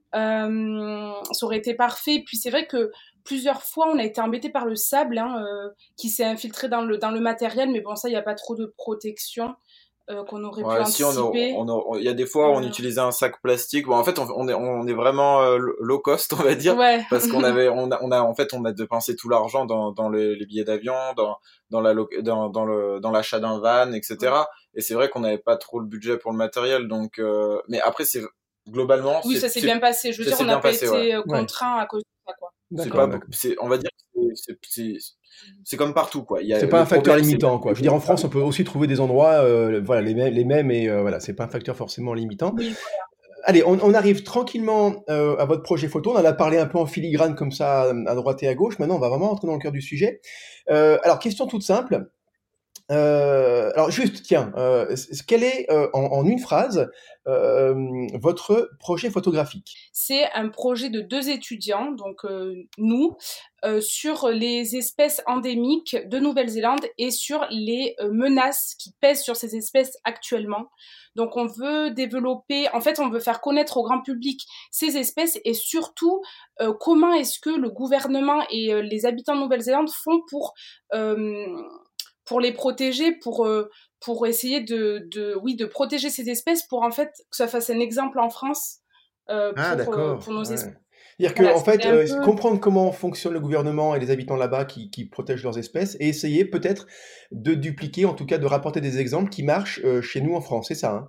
Euh, ça aurait été parfait. Puis c'est vrai que plusieurs fois, on a été embêté par le sable hein, euh, qui s'est infiltré dans le, dans le matériel, mais bon, ça, il n'y a pas trop de protection euh, qu'on aurait pu Ouais, si on a, anticiper. on a, il y a des fois où on Euh, utilisait un sac plastique. Bon, en fait, on, on est, on est vraiment euh, low cost, on va dire, ouais, parce qu'on avait, on a, on a, en fait, on a dépensé tout l'argent dans, dans les, les billets d'avion, dans, dans la, loc- dans, dans le, dans l'achat d'un van, et cetera. Et c'est vrai qu'on n'avait pas trop le budget pour le matériel, donc, euh, mais après, c'est globalement, oui, c'est, ça s'est c'est, bien passé. Je veux ça dire, on s'est n'a bien pas passé, ouais. été euh, Ouais, contraint à cause de ça, quoi. C'est d'accord, pas, beau- d'accord. c'est, on va dire, que c'est, c'est, c'est c'est comme partout, quoi. Il y a C'est pas un le facteur problème, c'est limitant, quoi. Je veux dire, en France, on peut aussi trouver des endroits, euh, voilà, les mêmes, les mêmes, et euh, voilà, c'est pas un facteur forcément limitant. Oui, Allez, on, on arrive tranquillement euh, à votre projet photo. On en a parlé un peu en filigrane comme ça, à droite et à gauche. Maintenant, on va vraiment entrer dans le cœur du sujet. Euh, alors, question toute simple. Euh, alors juste, tiens, euh, quel est euh, en, en une phrase euh, votre projet photographique? C'est un projet de deux étudiants, donc euh, nous, euh, sur les espèces endémiques de Nouvelle-Zélande et sur les euh, menaces qui pèsent sur ces espèces actuellement. Donc on veut développer, en fait on veut faire connaître au grand public ces espèces et surtout euh, comment est-ce que le gouvernement et euh, les habitants de Nouvelle-Zélande font pour, euh, pour les protéger, pour... Euh, pour essayer de, de, oui, de protéger ces espèces, pour en fait que ça fasse un exemple en France euh, Ah, pour, euh, d'accord. pour nos Ouais. espèces. C'est-à-dire que, Voilà, en fait, c'était un euh, peu... comprendre comment fonctionne le gouvernement et les habitants là-bas qui, qui protègent leurs espèces et essayer peut-être de dupliquer, en tout cas de rapporter des exemples qui marchent euh, chez nous en France, c'est ça, hein?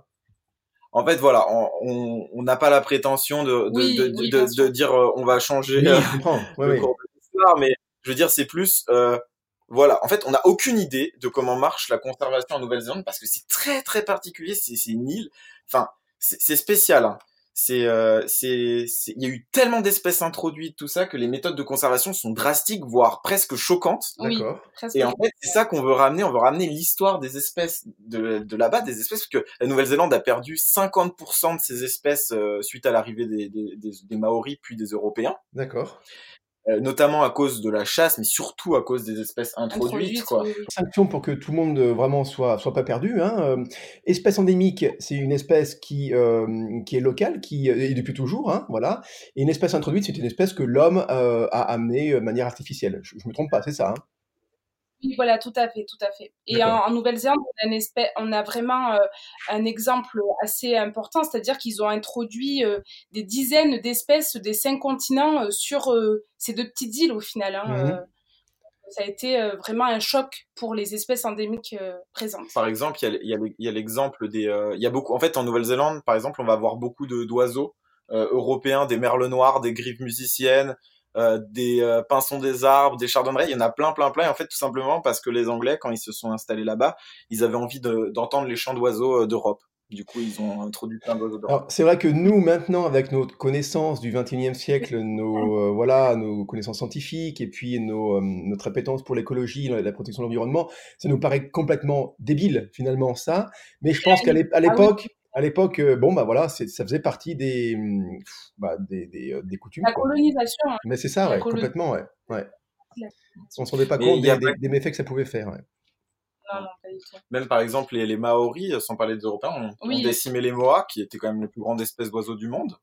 En fait, voilà, on on n'a pas la prétention de, de, de, Oui, oui, de, bien de sûr. dire euh, on va changer euh, Oui, je comprends. Oui, le oui. cours de l'histoire, mais je veux dire, c'est plus... Euh, voilà, en fait, on n'a aucune idée de comment marche la conservation en Nouvelle-Zélande parce que c'est très très particulier, c'est c'est une île, enfin, c'est c'est spécial, hein. C'est, euh, c'est, c'est, il y a eu tellement d'espèces introduites, tout ça, que les méthodes de conservation sont drastiques, voire presque choquantes. Oui, D'accord. presque. Et en fait, c'est ça qu'on veut ramener. On veut ramener l'histoire des espèces de, de là-bas, des espèces, parce que la Nouvelle-Zélande a perdu cinquante pour cent de ses espèces euh, suite à l'arrivée des, des, des, des Maoris puis des Européens, D'accord. euh, notamment à cause de la chasse, mais surtout à cause des espèces introduites, Introduite, quoi. oui, oui. Sanction pour que tout le monde euh, vraiment soit, soit pas perdu, hein. Euh, espèce endémique, c'est une espèce qui, euh, qui est locale, qui euh, est depuis toujours, hein, voilà. Et une espèce introduite, c'est une espèce que l'homme euh, a amenée euh, de manière artificielle. Je, je me trompe pas, c'est ça, hein? Oui, voilà, tout à fait, tout à fait. Et en, D'accord. en Nouvelle-Zélande, on a, une espèce, on a vraiment euh, un exemple assez important, c'est-à-dire qu'ils ont introduit euh, des dizaines d'espèces des cinq continents euh, sur euh, ces deux petites îles au final. Hein, euh. Mhm. Ça a été euh, vraiment un choc pour les espèces endémiques euh, présentes. Par exemple, il y a, il y a, il y a l'exemple des, euh, il y a beaucoup. En fait, en Nouvelle-Zélande, par exemple, on va avoir beaucoup de d'oiseaux euh, européens, des merles noirs, des grives musiciennes, euh, des euh, pinsons des arbres, des chardonnerets. Il y en a plein, plein, plein. Et en fait, tout simplement parce que les Anglais, quand ils se sont installés là-bas, ils avaient envie de- d'entendre les chants d'oiseaux euh, d'Europe. Du coup, ils ont introduit plein d'oiseaux d'Europe. Alors, c'est vrai que nous, maintenant, avec notre connaissance du vingt et unième siècle, nos, euh, voilà, nos connaissances scientifiques et puis nos, euh, notre appétence pour l'écologie, la, la protection de l'environnement, ça nous paraît complètement débile, finalement, ça. Mais je pense qu'à l'é- à Ah oui, l'époque, à l'époque, euh, bon, bah voilà, c'est- ça faisait partie des, hum, pff, bah, des, des, euh, des coutumes, la quoi. colonisation, hein, Mais c'est ça, la ouais, colonisation. complètement, ouais, ouais. La On colonisation. se rendait pas Mais compte il y a des, pas des, des méfaits que ça pouvait faire, ouais. Non, non, pas du tout. même par exemple les, les Maoris, euh, sans parler des Européens, ont, ont Oui, décimé les Moas, qui étaient quand même les plus grandes espèces d'oiseaux du monde,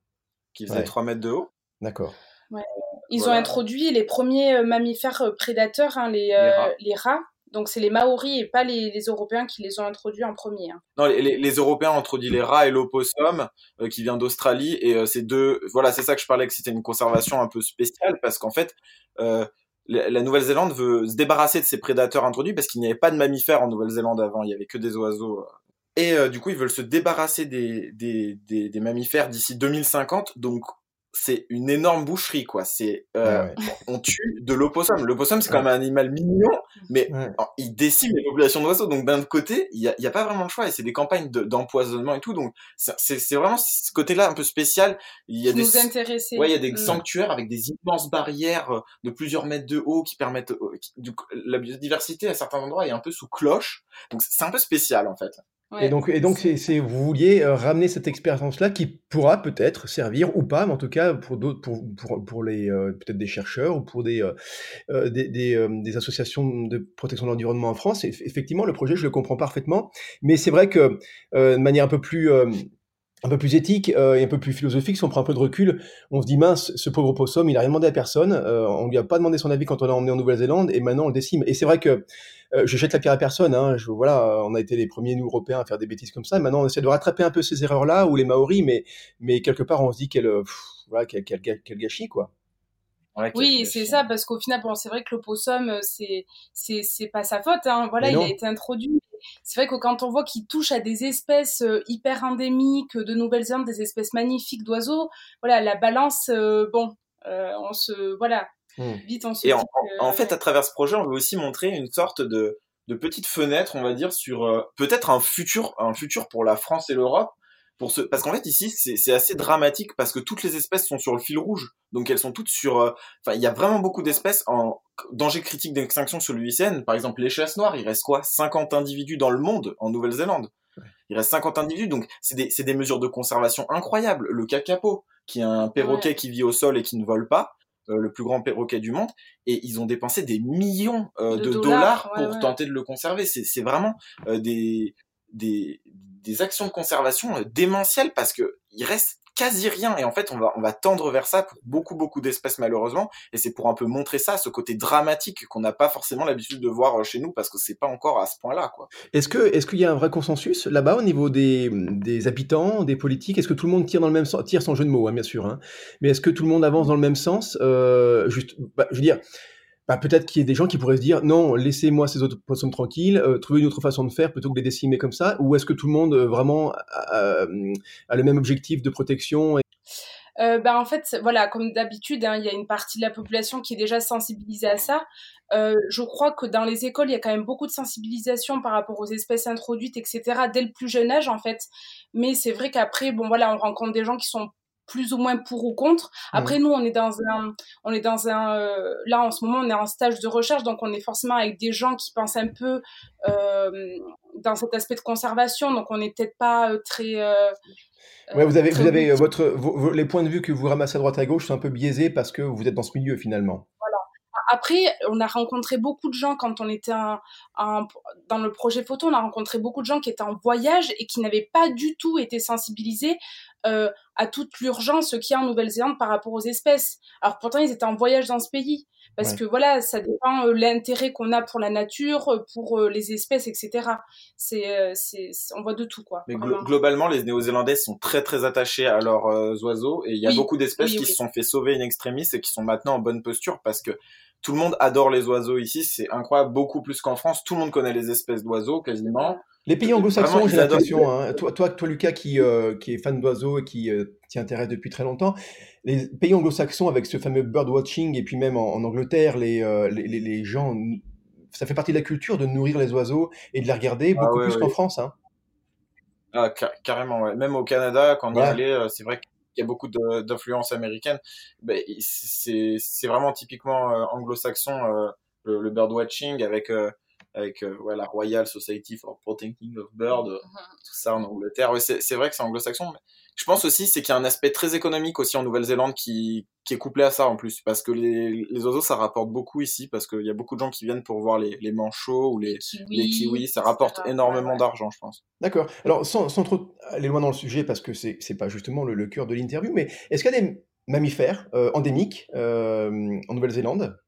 qui faisaient Ouais, trois mètres de haut. d'accord. ouais. Ils ont Voilà, introduit les premiers euh, mammifères euh, prédateurs, hein, les, les euh, rats. les rats. Donc c'est les Maoris et pas les, les Européens qui les ont introduits en premier. Hein. Non, les, les, les Européens ont introduit les rats et l'opossum, euh, qui vient d'Australie, et euh, ces deux, voilà, c'est ça que je parlais que c'était une conservation un peu spéciale, parce qu'en fait, euh, la, la Nouvelle-Zélande veut se débarrasser de ses prédateurs introduits, parce qu'il n'y avait pas de mammifères en Nouvelle-Zélande avant, il y avait que des oiseaux. Et euh, du coup, ils veulent se débarrasser des, des, des, des mammifères d'ici deux mille cinquante, donc c'est une énorme boucherie, quoi. C'est, Ah euh, ouais, on tue de l'opossum. L'opossum, c'est quand ouais, même un animal mignon, mais ouais. oh, il décime les populations d'oiseaux. Donc d'un autre côté, il y a, il y a pas vraiment de choix et c'est des campagnes de- d'empoisonnement et tout. Donc c'est c'est- c'est vraiment ce côté-là un peu spécial. Il y a Qui des, nous intéressait. ouais, il y a des Mm. sanctuaires avec des immenses barrières euh, de plusieurs mètres de haut qui permettent, euh, qui- du coup, la biodiversité à certains endroits est un peu sous cloche. Donc c'est un peu spécial en fait. Et Ouais. donc, et donc c'est, c'est- vous vouliez euh, ramener cette expérience-là qui pourra peut-être servir ou pas, mais en tout cas pour d'autres, pour, pour, pour les euh, peut-être des chercheurs ou pour des, euh, euh, des, des, euh, des associations de protection de l'environnement en France. Et eff- effectivement, le projet, je le comprends parfaitement, mais c'est vrai que euh, de manière un peu plus euh, un peu plus éthique euh, et un peu plus philosophique, si on prend un peu de recul, on se dit mince, ce pauvre possum, il a rien demandé à personne, euh, on lui a pas demandé son avis quand on l'a emmené en Nouvelle-Zélande, et maintenant on le décime. Et c'est vrai que euh, je jette la pierre à personne, hein, je, voilà, on a été les premiers nous Européens à faire des bêtises comme ça, et maintenant on essaie de rattraper un peu ces erreurs-là, ou les Maoris, mais, mais quelque part on se dit quel, euh, pff, voilà, quel, quel, quel, quel gâchis, quoi. Ouais, quel Oui, c'est gâchis. ça, parce qu'au final, bon, c'est vrai que l'opossum, euh, c'est, c'est, c'est pas sa faute, hein. Voilà, Mais il a non, été introduit. C'est vrai que quand on voit qu'il touche à des espèces euh, hyper endémiques de Nouvelle-Zélande, des espèces magnifiques d'oiseaux, voilà, la balance, euh, bon, euh, on se, voilà, hmm. vite on se Et dit en, en que, fait, à travers ce projet, on veut aussi montrer une sorte de, de petite fenêtre, on va dire, sur euh, peut-être un futur, un futur pour la France et l'Europe. pour ce, parce qu'en fait ici c'est c'est assez dramatique parce que toutes les espèces sont sur le fil rouge, donc elles sont toutes sur, euh, enfin il y a vraiment beaucoup d'espèces en danger critique d'extinction sur l'U I C N. Par exemple les chasses noires, il reste quoi, cinquante individus dans le monde en Nouvelle-Zélande. Il reste cinquante individus, donc c'est des c'est des mesures de conservation incroyables. Le kakapo, qui est un perroquet Ouais. qui vit au sol et qui ne vole pas, euh, le plus grand perroquet du monde, et ils ont dépensé des millions euh, De de dollars, dollars ouais, pour ouais. tenter de le conserver. C'est c'est vraiment euh, des des des actions de conservation euh, démentielles parce que il reste quasi rien et en fait on va on va tendre vers ça pour beaucoup beaucoup d'espèces malheureusement et c'est pour un peu montrer ça, ce côté dramatique qu'on n'a pas forcément l'habitude de voir euh, chez nous parce que c'est pas encore à ce point-là quoi. Est-ce que, est-ce qu'il y a un vrai consensus là-bas au niveau des, des habitants, des politiques? Est-ce que tout le monde tire dans le même sens? Tire sans jeu de mots, hein, bien sûr, hein. Mais est-ce que tout le monde avance dans le même sens? Euh, juste, bah, je veux dire, bah, peut-être qu'il y a des gens qui pourraient se dire non, laissez-moi ces autres poissons tranquilles, euh, trouvez une autre façon de faire plutôt que de les décimer comme ça. Ou est-ce que tout le monde euh, vraiment a, a- a le même objectif de protection? Euh, ben en fait, voilà, comme d'habitude, hein, il y a une partie de la population qui est déjà sensibilisée à ça. Euh, je crois que dans les écoles, il y a quand même beaucoup de sensibilisation par rapport aux espèces introduites, et cetera, dès le plus jeune âge, en fait. Mais c'est vrai qu'après, bon, voilà, on rencontre des gens qui sont plus ou moins pour ou contre. Après, Mhm. nous, on est dans un, on est dans un, euh, là, en ce moment, on est en stage de recherche, donc on est forcément avec des gens qui pensent un peu euh, dans cet aspect de conservation, donc on n'est peut-être pas euh, très, euh, Ouais, euh, vous avez, très vous avez euh, objectif. votre, vos- vos- les points de vue que vous ramassez à droite à gauche sont un peu biaisés parce que vous êtes dans ce milieu finalement. Après, on a rencontré beaucoup de gens quand on était en- en- dans le projet photo, on a rencontré beaucoup de gens qui étaient en voyage et qui n'avaient pas du tout été sensibilisés euh, à toute l'urgence qu'il y a en Nouvelle-Zélande par rapport aux espèces. Alors pourtant, ils étaient en voyage dans ce pays. Parce Ouais. que voilà, ça dépend euh, l'intérêt qu'on a pour la nature, euh, pour euh, les espèces, et cetera. C'est, euh, c'est, c'est- on voit de tout, quoi, Mais glo- vraiment. globalement, les Néo-Zélandais sont très très attachés à leurs euh, oiseaux et il y a Oui, beaucoup d'espèces oui, qui se oui. sont fait sauver in extremis et qui sont maintenant en bonne posture parce que tout le monde adore les oiseaux ici, c'est incroyable, beaucoup plus qu'en France. Tout le monde connaît les espèces d'oiseaux quasiment. Voilà. Les pays Euh, Vraiment, anglo-saxons, j'ai ils adorent. l'impression, hein, toi, toi, toi, Lucas, qui, euh, qui est fan d'oiseaux et qui euh, t'y intéresse depuis très longtemps, les pays anglo-saxons avec ce fameux birdwatching et puis même en, en Angleterre, les, euh, les, les- les gens, ça fait partie de la culture de nourrir les oiseaux et de les regarder Ah beaucoup ouais, plus qu'en ouais. France, hein. Ah, ca- carrément, ouais. Même au Canada, quand on y Voilà. allait, euh, c'est vrai qu'il y a beaucoup de- d'influence américaine. Ben, c'est c'est vraiment typiquement euh, anglo-saxon euh, le, le birdwatching avec euh, avec euh, ouais, la Royal Society for Protecting of Birds, euh, tout ça en Angleterre. Ouais, c'est c'est vrai que c'est anglo-saxon, mais je pense aussi c'est qu'il y a un aspect très économique aussi en Nouvelle-Zélande qui qui est couplé à ça en plus parce que les les oiseaux ça rapporte beaucoup ici parce qu'il y a beaucoup de gens qui viennent pour voir les les manchots ou Les les les kiwis, kiwis, ça rapporte et cetera. Ouais, énormément ouais. d'argent, je pense. D'accord. Alors, sans, sans trop aller loin dans le sujet, parce que c'est c'est pas justement le, le cœur de l'interview, mais est-ce qu'il y a des mammifères euh, endémiques euh, en Nouvelle-Zélande?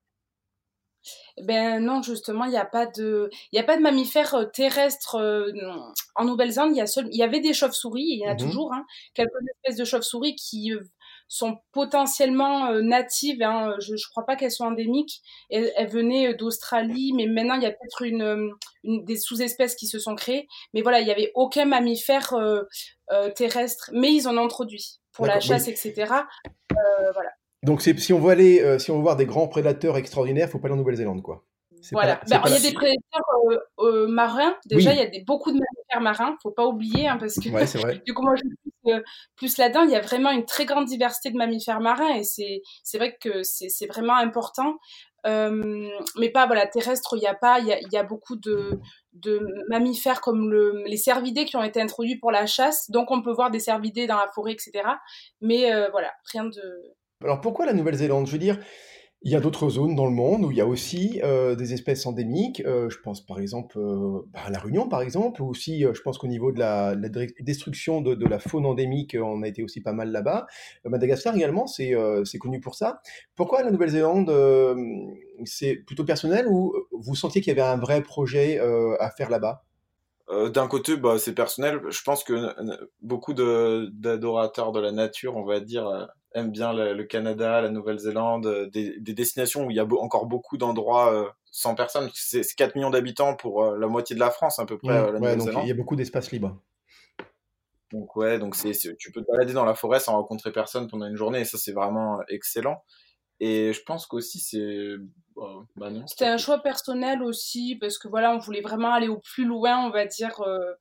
Ben non, justement, il n'y a pas de, il y a pas de mammifères euh, terrestres euh, non. En Nouvelle-Zélande. Il y a seul, il y avait des chauves-souris, et il y en a Mhm. toujours, hein, quelques espèces de chauves-souris qui euh, sont potentiellement euh, natives. Hein, je ne crois pas qu'elles soient endémiques. Elles, elles venaient euh, d'Australie, mais maintenant il y a peut-être une, euh, une des sous-espèces qui se sont créées. Mais voilà, il n'y avait aucun mammifère euh, euh, terrestre, mais ils en ont introduit pour la D'accord, oui. chasse, et cetera. Euh, voilà. Donc, c'est- si on veut aller, euh, si on veut voir des grands prédateurs extraordinaires, faut pas aller en Nouvelle-Zélande, quoi. C'est pas la, Voilà. c'est Ben, pas il y la... a des Si. prédateurs euh, euh, marins. Déjà, il y Oui, a des, beaucoup de mammifères marins. Faut pas oublier, hein, parce que ouais, c'est vrai. du coup, moi, je suis plus, euh, plus là-dedans. Il y a vraiment une très grande diversité de mammifères marins et c'est c'est vrai que c'est c'est vraiment important. Euh, mais pas voilà terrestre. Il y a pas. Il y a, il y a beaucoup de de mammifères comme le, les cervidés qui ont été introduits pour la chasse. Donc, on peut voir des cervidés dans la forêt, et cetera. Mais euh, voilà, rien de. Alors, pourquoi la Nouvelle-Zélande? Je veux dire, il y a d'autres zones dans le monde où il y a aussi euh, des espèces endémiques. Euh, je pense par exemple euh, bah, à La Réunion, par exemple, ou aussi euh, je pense qu'au niveau de la, de la dre- destruction de, de la faune endémique, euh, on a été aussi pas mal là-bas. Euh, Madagascar également, c'est euh, c'est connu pour ça. Pourquoi la Nouvelle-Zélande, euh, c'est plutôt personnel ou vous sentiez qu'il y avait un vrai projet euh, à faire là-bas? Euh, d'un côté, bah, c'est personnel. Je pense que euh, beaucoup de d'adorateurs de la nature, on va dire, euh, aiment bien le, le Canada, la Nouvelle-Zélande, euh, des, des destinations où il y a beau- encore beaucoup d'endroits euh, sans personne. C'est c'est quatre millions d'habitants pour euh, la moitié de la France à peu près, Hmm, euh, la ouais, donc il Nouvelle-Zélande. y a beaucoup d'espace libre. Donc ouais, donc c'est c'est- tu peux te balader dans la forêt sans rencontrer personne pendant une journée et ça c'est vraiment euh, excellent. Et je pense qu'aussi c'est bah, bah non, C'était pas un plus. choix personnel aussi, parce que voilà, on voulait vraiment aller au plus loin, on va dire, euh,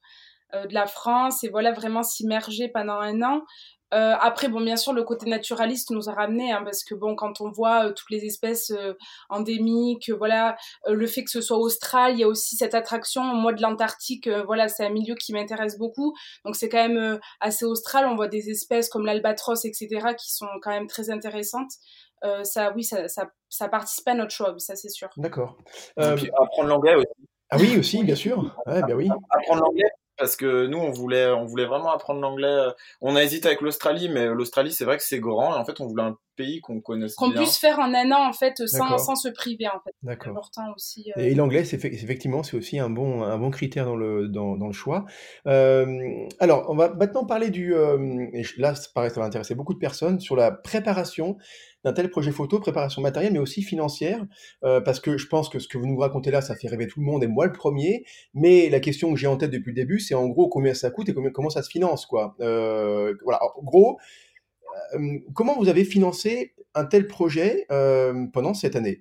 euh, de la France et voilà, vraiment s'immerger pendant un an. Euh, après, bon, bien sûr, le côté naturaliste nous a ramené, hein, parce que bon, quand on voit euh, toutes les espèces euh, endémiques, euh, voilà, euh, le fait que ce soit austral, il y a aussi cette attraction. Moi, de l'Antarctique, euh, voilà, c'est un milieu qui m'intéresse beaucoup, donc c'est quand même euh, assez austral. On voit des espèces comme l'albatros, et cetera, qui sont quand même très intéressantes. Euh, ça, oui, ça, ça, ça participe à notre choix, ça c'est sûr. D'accord. Et Euh, puis apprendre l'anglais aussi. ah oui, aussi, bien Oui. sûr. Ouais, bien oui. Apprendre l'anglais parce que nous on voulait on voulait vraiment apprendre l'anglais. On a hésité avec l'Australie, mais l'Australie c'est vrai que c'est grand et en fait on voulait un pays qu'on connaisse Qu'on bien. puisse faire en un an, en fait, sans, D'accord. sans se priver, en fait. C'est D'accord. important aussi. Euh... Et l'anglais, c'est fait- effectivement, c'est aussi un bon, un bon critère dans le, dans, dans le choix. Euh, alors, on va maintenant parler du, euh, et je- là, ça paraît, ça va intéresser beaucoup de personnes, sur la préparation d'un tel projet photo, préparation matérielle, mais aussi financière, euh, parce que je pense que ce que vous nous racontez là, ça fait rêver tout le monde, et moi le premier, mais la question que j'ai en tête depuis le début, c'est en gros combien ça coûte et combien, comment ça se finance, quoi. Euh, voilà, en gros, euh, comment vous avez financé un tel projet euh, pendant cette année?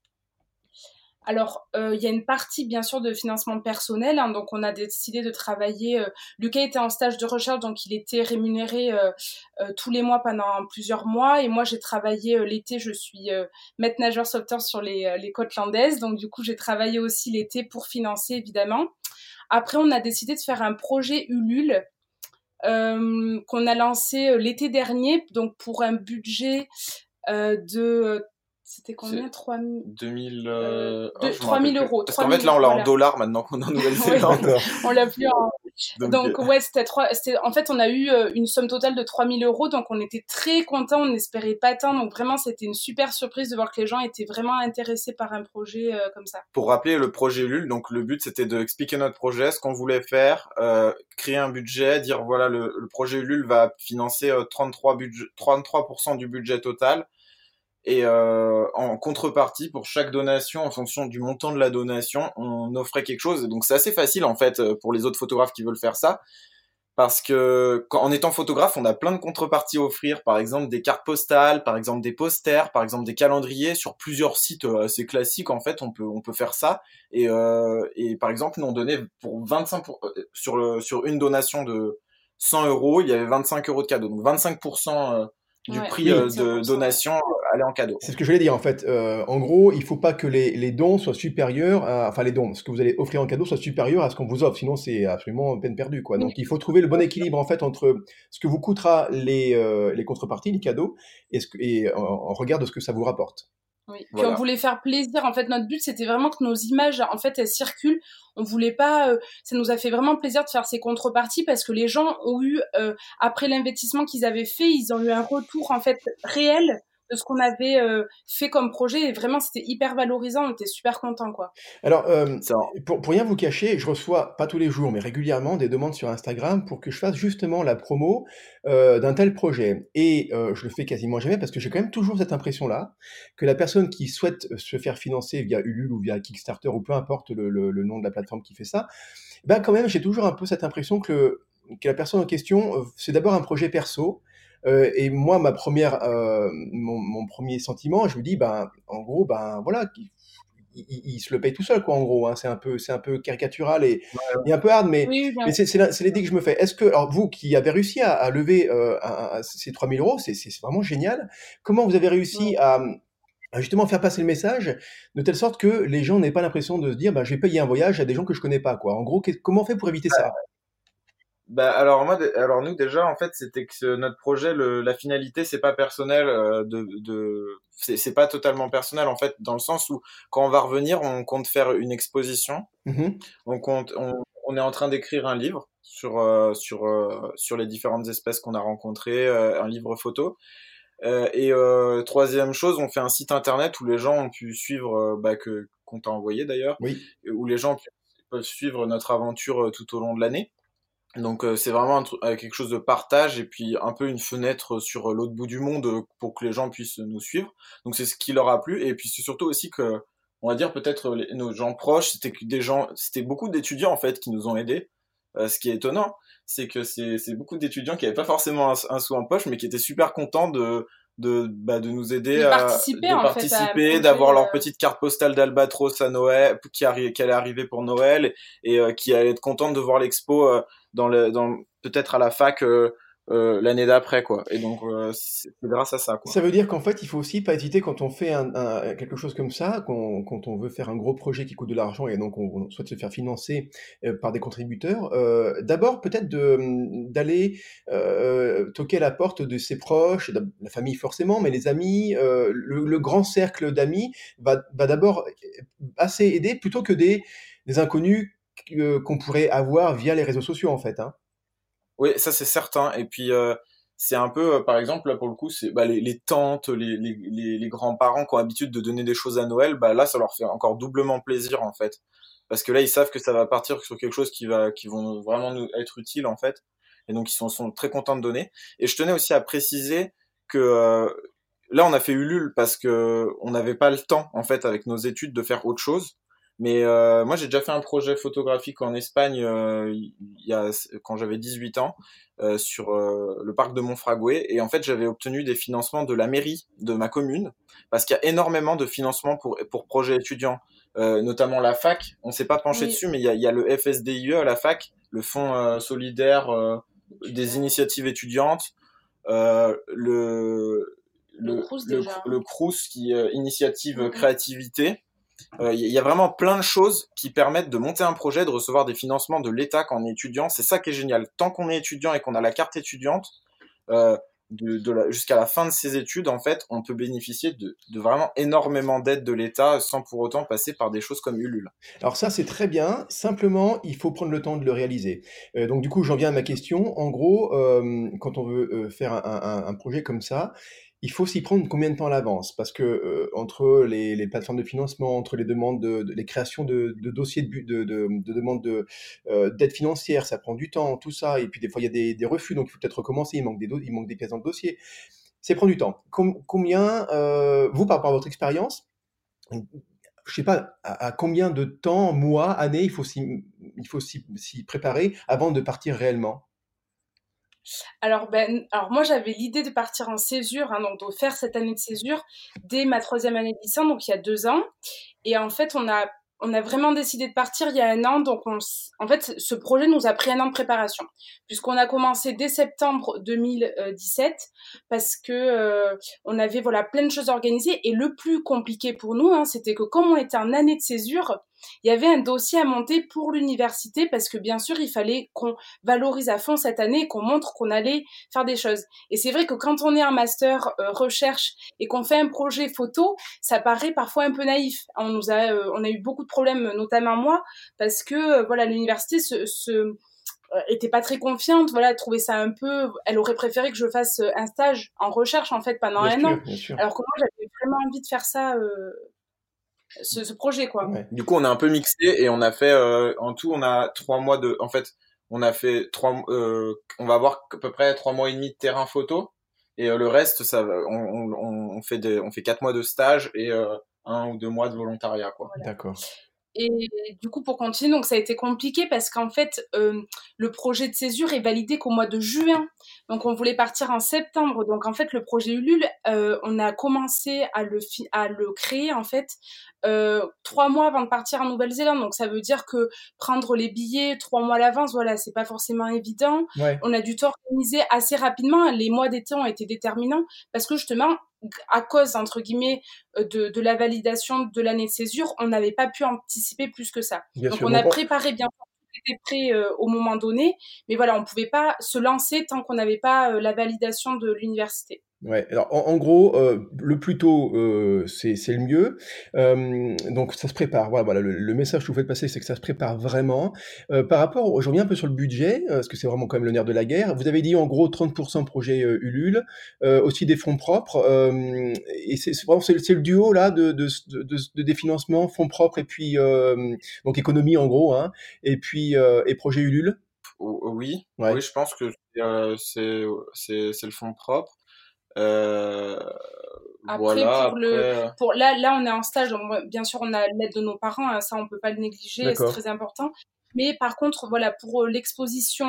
Alors, euh, il y a une partie, bien sûr, de financement personnel. Hein, donc, on a décidé de travailler. Euh, Lucas était en stage de recherche, donc il était rémunéré euh, euh, tous les mois pendant plusieurs mois. Et moi, j'ai travaillé euh, l'été. Je suis euh, maître nageur sauveteur sur les, euh, les côtes landaises. Donc, du coup, j'ai travaillé aussi l'été pour financer, évidemment. Après, on a décidé de faire un projet Ulule euh, qu'on a lancé euh, l'été dernier. Donc, pour un budget euh, de... C'était combien? trois mille deux mille euh, euh... oh, de, je me trois rappelle mille plus. euros. Parce trois qu'en fait mille là on l'a en voilà. dollars maintenant qu'on est en Oui, Nouvelle-Zélande. D'accord. on l'a plus en... Donc, Donc, euh, ouais, c'était trois, c'était, en fait, on a eu euh, une somme totale de trois mille euros, donc on était très contents, on n'espérait pas tant, donc vraiment, c'était une super surprise de voir que les gens étaient vraiment intéressés par un projet euh, comme ça. pour rappeler le projet Ulule, donc le but c'était de expliquer notre projet, ce qu'on voulait faire, euh, créer un budget, dire voilà le, le projet Ulule va financer euh, trente-trois, budget, trente-trois pour cent du budget total. Et euh, en contrepartie, pour chaque donation, en fonction du montant de la donation, on offrait quelque chose. Donc c'est assez facile en fait pour les autres photographes qui veulent faire ça, parce que quand, en étant photographe, on a plein de contreparties à offrir. Par exemple des cartes postales, par exemple des posters, par exemple des calendriers sur plusieurs sites assez classiques. En fait, on peut on peut faire ça. Et euh, et par exemple, nous on donnait pour vingt-cinq pour, sur le sur une donation de cent euros, il y avait vingt-cinq euros de cadeau. Donc vingt-cinq pour cent du Ouais, prix Oui, de donation allait en cadeau. c'est ce que je voulais dire en fait. Euh, en gros, il faut pas que les, les dons soient supérieurs, à, enfin les dons, ce que vous allez offrir en cadeau soit supérieur à ce qu'on vous offre, sinon c'est absolument peine perdue quoi. Donc il faut trouver le bon équilibre en fait entre ce que vous coûtera les, euh, les contreparties, les cadeaux, et, ce que, et en, en regard de ce que ça vous rapporte. Oui. Puis Voilà. on voulait faire plaisir. En fait, notre but, c'était vraiment que nos images, en fait, elles circulent. On voulait pas. Euh, ça nous a fait vraiment plaisir de faire ces contreparties parce que les gens ont eu, euh, après l'investissement qu'ils avaient fait, ils ont eu un retour en fait réel de ce qu'on avait euh, fait comme projet. Et vraiment, c'était hyper valorisant. On était super contents, quoi. Alors, euh, Ça, pour, pour rien vous cacher, je reçois, pas tous les jours, mais régulièrement, des demandes sur Instagram pour que je fasse justement la promo euh, d'un tel projet. Et euh, je le fais quasiment jamais parce que j'ai quand même toujours cette impression-là que la personne qui souhaite se faire financer via Ulule ou via Kickstarter ou peu importe le, le- le nom de la plateforme qui fait ça, ben quand même, j'ai toujours un peu cette impression que, le- que la personne en question, euh, c'est d'abord un projet perso. Euh, et moi, ma première, euh, mon, mon premier sentiment, je me dis, ben, en gros, ben voilà, il, il- il se le paye tout seul, quoi, en gros. Hein. C'est un peu, c'est un peu caricatural et, et un peu hard, mais, Oui, bien mais c'est, c'est, la- c'est l'idée que je me fais. Est-ce que, alors vous qui avez réussi à, à lever euh, à- à ces trois mille euros, c'est, c'est vraiment génial. Comment vous avez réussi sûr. à, à justement faire passer le message de telle sorte que les gens n'aient pas l'impression de se dire, bah, je vais payer un voyage à des gens que je connais pas, quoi. En gros, qu'est- comment on fait pour éviter ça? bah alors moi, dé- alors nous déjà en fait c'était que ce- notre projet, le, la finalité c'est pas personnel, euh, de, de c'est c'est pas totalement personnel en fait dans le sens où quand on va revenir on compte faire une exposition, Mhm. on compte on, on est en train d'écrire un livre sur euh, sur euh, sur les différentes espèces qu'on a rencontrées, euh, un livre photo. Euh, et euh, troisième chose, on fait un site internet où les gens ont pu suivre, euh, bah, que qu'on t'a envoyé d'ailleurs, Oui. où les gens pu- peuvent suivre notre aventure euh, tout au long de l'année. Donc euh, c'est vraiment un tru- euh, quelque chose de partage et puis un peu une fenêtre sur euh, l'autre bout du monde, euh, pour que les gens puissent nous suivre. Donc c'est ce qui leur a plu et puis c'est surtout aussi que on va dire peut-être les- nos gens proches, c'était que des gens, c'était beaucoup d'étudiants en fait qui nous ont aidés. Euh, ce qui est étonnant, c'est que c'est c'est beaucoup d'étudiants qui avaient pas forcément un, un sou en poche, mais qui étaient super contents de de bah, de nous aider De à participer, de en fait, à un participer, projet. d'avoir leur euh, petite carte postale d'Albatros à Noël qui arri- qui allait arriver pour Noël et euh, qui allait être contente de voir l'expo, euh, dans le, dans peut-être à la fac euh, euh, l'année d'après, quoi. Et donc euh, c'est c'est grâce à ça, quoi. Ça veut dire qu'en fait, il faut aussi pas hésiter quand on fait un, un- quelque chose comme ça, quand, quand on veut faire un gros projet qui coûte de l'argent et donc on, on souhaite se faire financer euh, par des contributeurs, euh, d'abord peut-être de, d'aller euh, toquer à la porte de ses proches, de la famille forcément, mais les amis, euh, le, le grand cercle d'amis va, va d'abord assez aider plutôt que des, des inconnus que- qu'on pourrait avoir via les réseaux sociaux en fait, hein. Oui, ça c'est certain. Et puis euh, c'est un peu, euh, par exemple, là pour le coup, c'est bah, les, les tantes, les, les, les, les grands-parents qui ont l'habitude de donner des choses à Noël, bah là ça leur fait encore doublement plaisir en fait, parce que là ils savent que ça va partir sur quelque chose qui va, qui vont vraiment nous être utile en fait, et donc ils sont, sont très contents de donner. Et je tenais aussi à préciser que euh, là on a fait Ulule parce que on n'avait pas le temps en fait avec nos études de faire autre chose. Mais euh, moi, j'ai déjà fait un projet photographique en Espagne euh, il y a, quand j'avais dix-huit ans euh, sur euh, le parc de Monfragüe. Et en fait, j'avais obtenu des financements de la mairie de ma commune parce qu'il y a énormément de financements pour, pour projets étudiants, euh, notamment la fac. On s'est pas penché Oui, dessus, mais il y a, il y a le F S D I E à la fac, le Fonds euh, solidaire euh, des étudiant. initiatives étudiantes, euh, le, Le le, Crous le, déjà. le Crous qui euh, initiative Mm, mm. créativité. Euh, Il y a vraiment plein de choses qui permettent de monter un projet, de recevoir des financements de l'État quand on est étudiant. C'est ça qui est génial. Tant qu'on est étudiant et qu'on a la carte étudiante, euh, de, de la- jusqu'à la fin de ses études, en fait, on peut bénéficier de, de vraiment énormément d'aides de l'État sans pour autant passer par des choses comme Ulule. Alors ça, c'est très bien. Simplement, il faut prendre le temps de le réaliser. Euh, donc du coup, j'en viens à ma question. En gros, euh, quand on veut euh, faire un, un- un projet comme ça, il faut s'y prendre combien de temps à l'avance? Parce que euh, entre les, les plateformes de financement, entre les demandes de, de- les créations de, de dossiers de, bu- de, de, de demandes de, euh, d'aide financière, ça prend du temps, tout ça. Et puis des fois, il y a des, des refus, donc il faut peut-être recommencer. Il manque des, do- il manque des pièces dans le dossier. Ça prend du temps. Com- combien, euh, vous, par rapport à votre expérience, je sais pas, à, à combien de temps, mois, années, il faut s'y, il faut s'y, s'y préparer avant de partir réellement? Alors, ben, alors moi, j'avais l'idée de partir en césure, hein, donc de faire cette année de césure dès ma troisième année de licence, donc il y a deux ans. Et en fait, on a, on a vraiment décidé de partir il y a un an. Donc, on, s- en fait, ce projet nous a pris un an de préparation, puisqu'on a commencé dès septembre deux mille dix-sept, parce que euh, on avait voilà plein de choses organisées. Et le plus compliqué pour nous, hein, c'était que comme on était en année de césure, il y avait un dossier à monter pour l'université, parce que bien sûr, il fallait qu'on valorise à fond cette année et qu'on montre qu'on allait faire des choses. Et c'est vrai que quand on est en master euh, recherche et qu'on fait un projet photo, ça paraît parfois un peu naïf. On nous a, euh, on a eu beaucoup de problèmes, notamment moi, parce que euh, voilà, l'université se, se euh, était pas très confiante. Voilà, elle trouvait ça un peu. Elle aurait préféré que je fasse euh, un stage en recherche en fait pendant Bien un an, sûr, bien sûr. alors que moi j'avais vraiment envie de faire ça, euh, ce, ce projet quoi. Ouais. Du coup, on a un peu mixé et on a fait, euh, en tout, on a trois mois de, en fait, on a fait trois, euh, on va avoir à peu près trois mois et demi de terrain photo et euh, le reste, ça, va- on, on, on fait des, on fait quatre mois de stage et euh, un ou deux mois de volontariat, quoi. D'accord. Et du coup, pour continuer, donc ça a été compliqué parce qu'en fait, euh, le projet de césure est validé qu'au mois de juin. Donc, on voulait partir en septembre. Donc, en fait, le projet Ulule, euh, on a commencé à le, fi- à le créer, en fait, euh, trois mois avant de partir en Nouvelle-Zélande. Donc, ça veut dire que prendre les billets trois mois à l'avance, voilà, c'est pas forcément évident. Ouais. On a dû t'organiser assez rapidement. Les mois d'été ont été déterminants parce que justement, à cause, entre guillemets, euh, de, de la validation de l'année de césure, on n'avait pas pu anticiper plus que ça. Bien Donc sûr. on a Donc, on- préparé bien sûr, tout était prêt euh, au moment donné, mais voilà, on ne pouvait pas se lancer tant qu'on n'avait pas euh, la validation de l'université. ouais. Alors, en, en gros, euh, le plus tôt, euh, c'est, c'est le mieux. Euh, donc, ça se prépare. Voilà, voilà. Le, le message que vous faites passer, c'est que ça se prépare vraiment. Euh, par rapport, au- je reviens un peu sur le budget, euh, parce que c'est vraiment quand même le nerf de la guerre. Vous avez dit en gros trente pour cent projet euh, Ulule, euh, aussi des fonds propres. Euh, et c'est c'est vraiment c'est, c'est le duo là de, de, de, de- de des financements, fonds propres et puis euh, donc économie en gros, hein, et puis euh, et projet Ulule. O- Oui, oui, Ouais. je pense que c'est, euh, c'est, c'est, c'est le fonds propre. Euh, Après, voilà, pour le, après, euh, pour là, là, on est en stage, donc moi, bien sûr, on a l'aide de nos parents, hein, ça, on peut pas le négliger, c'est D'accord. très important. Mais par contre, voilà, pour euh, l'exposition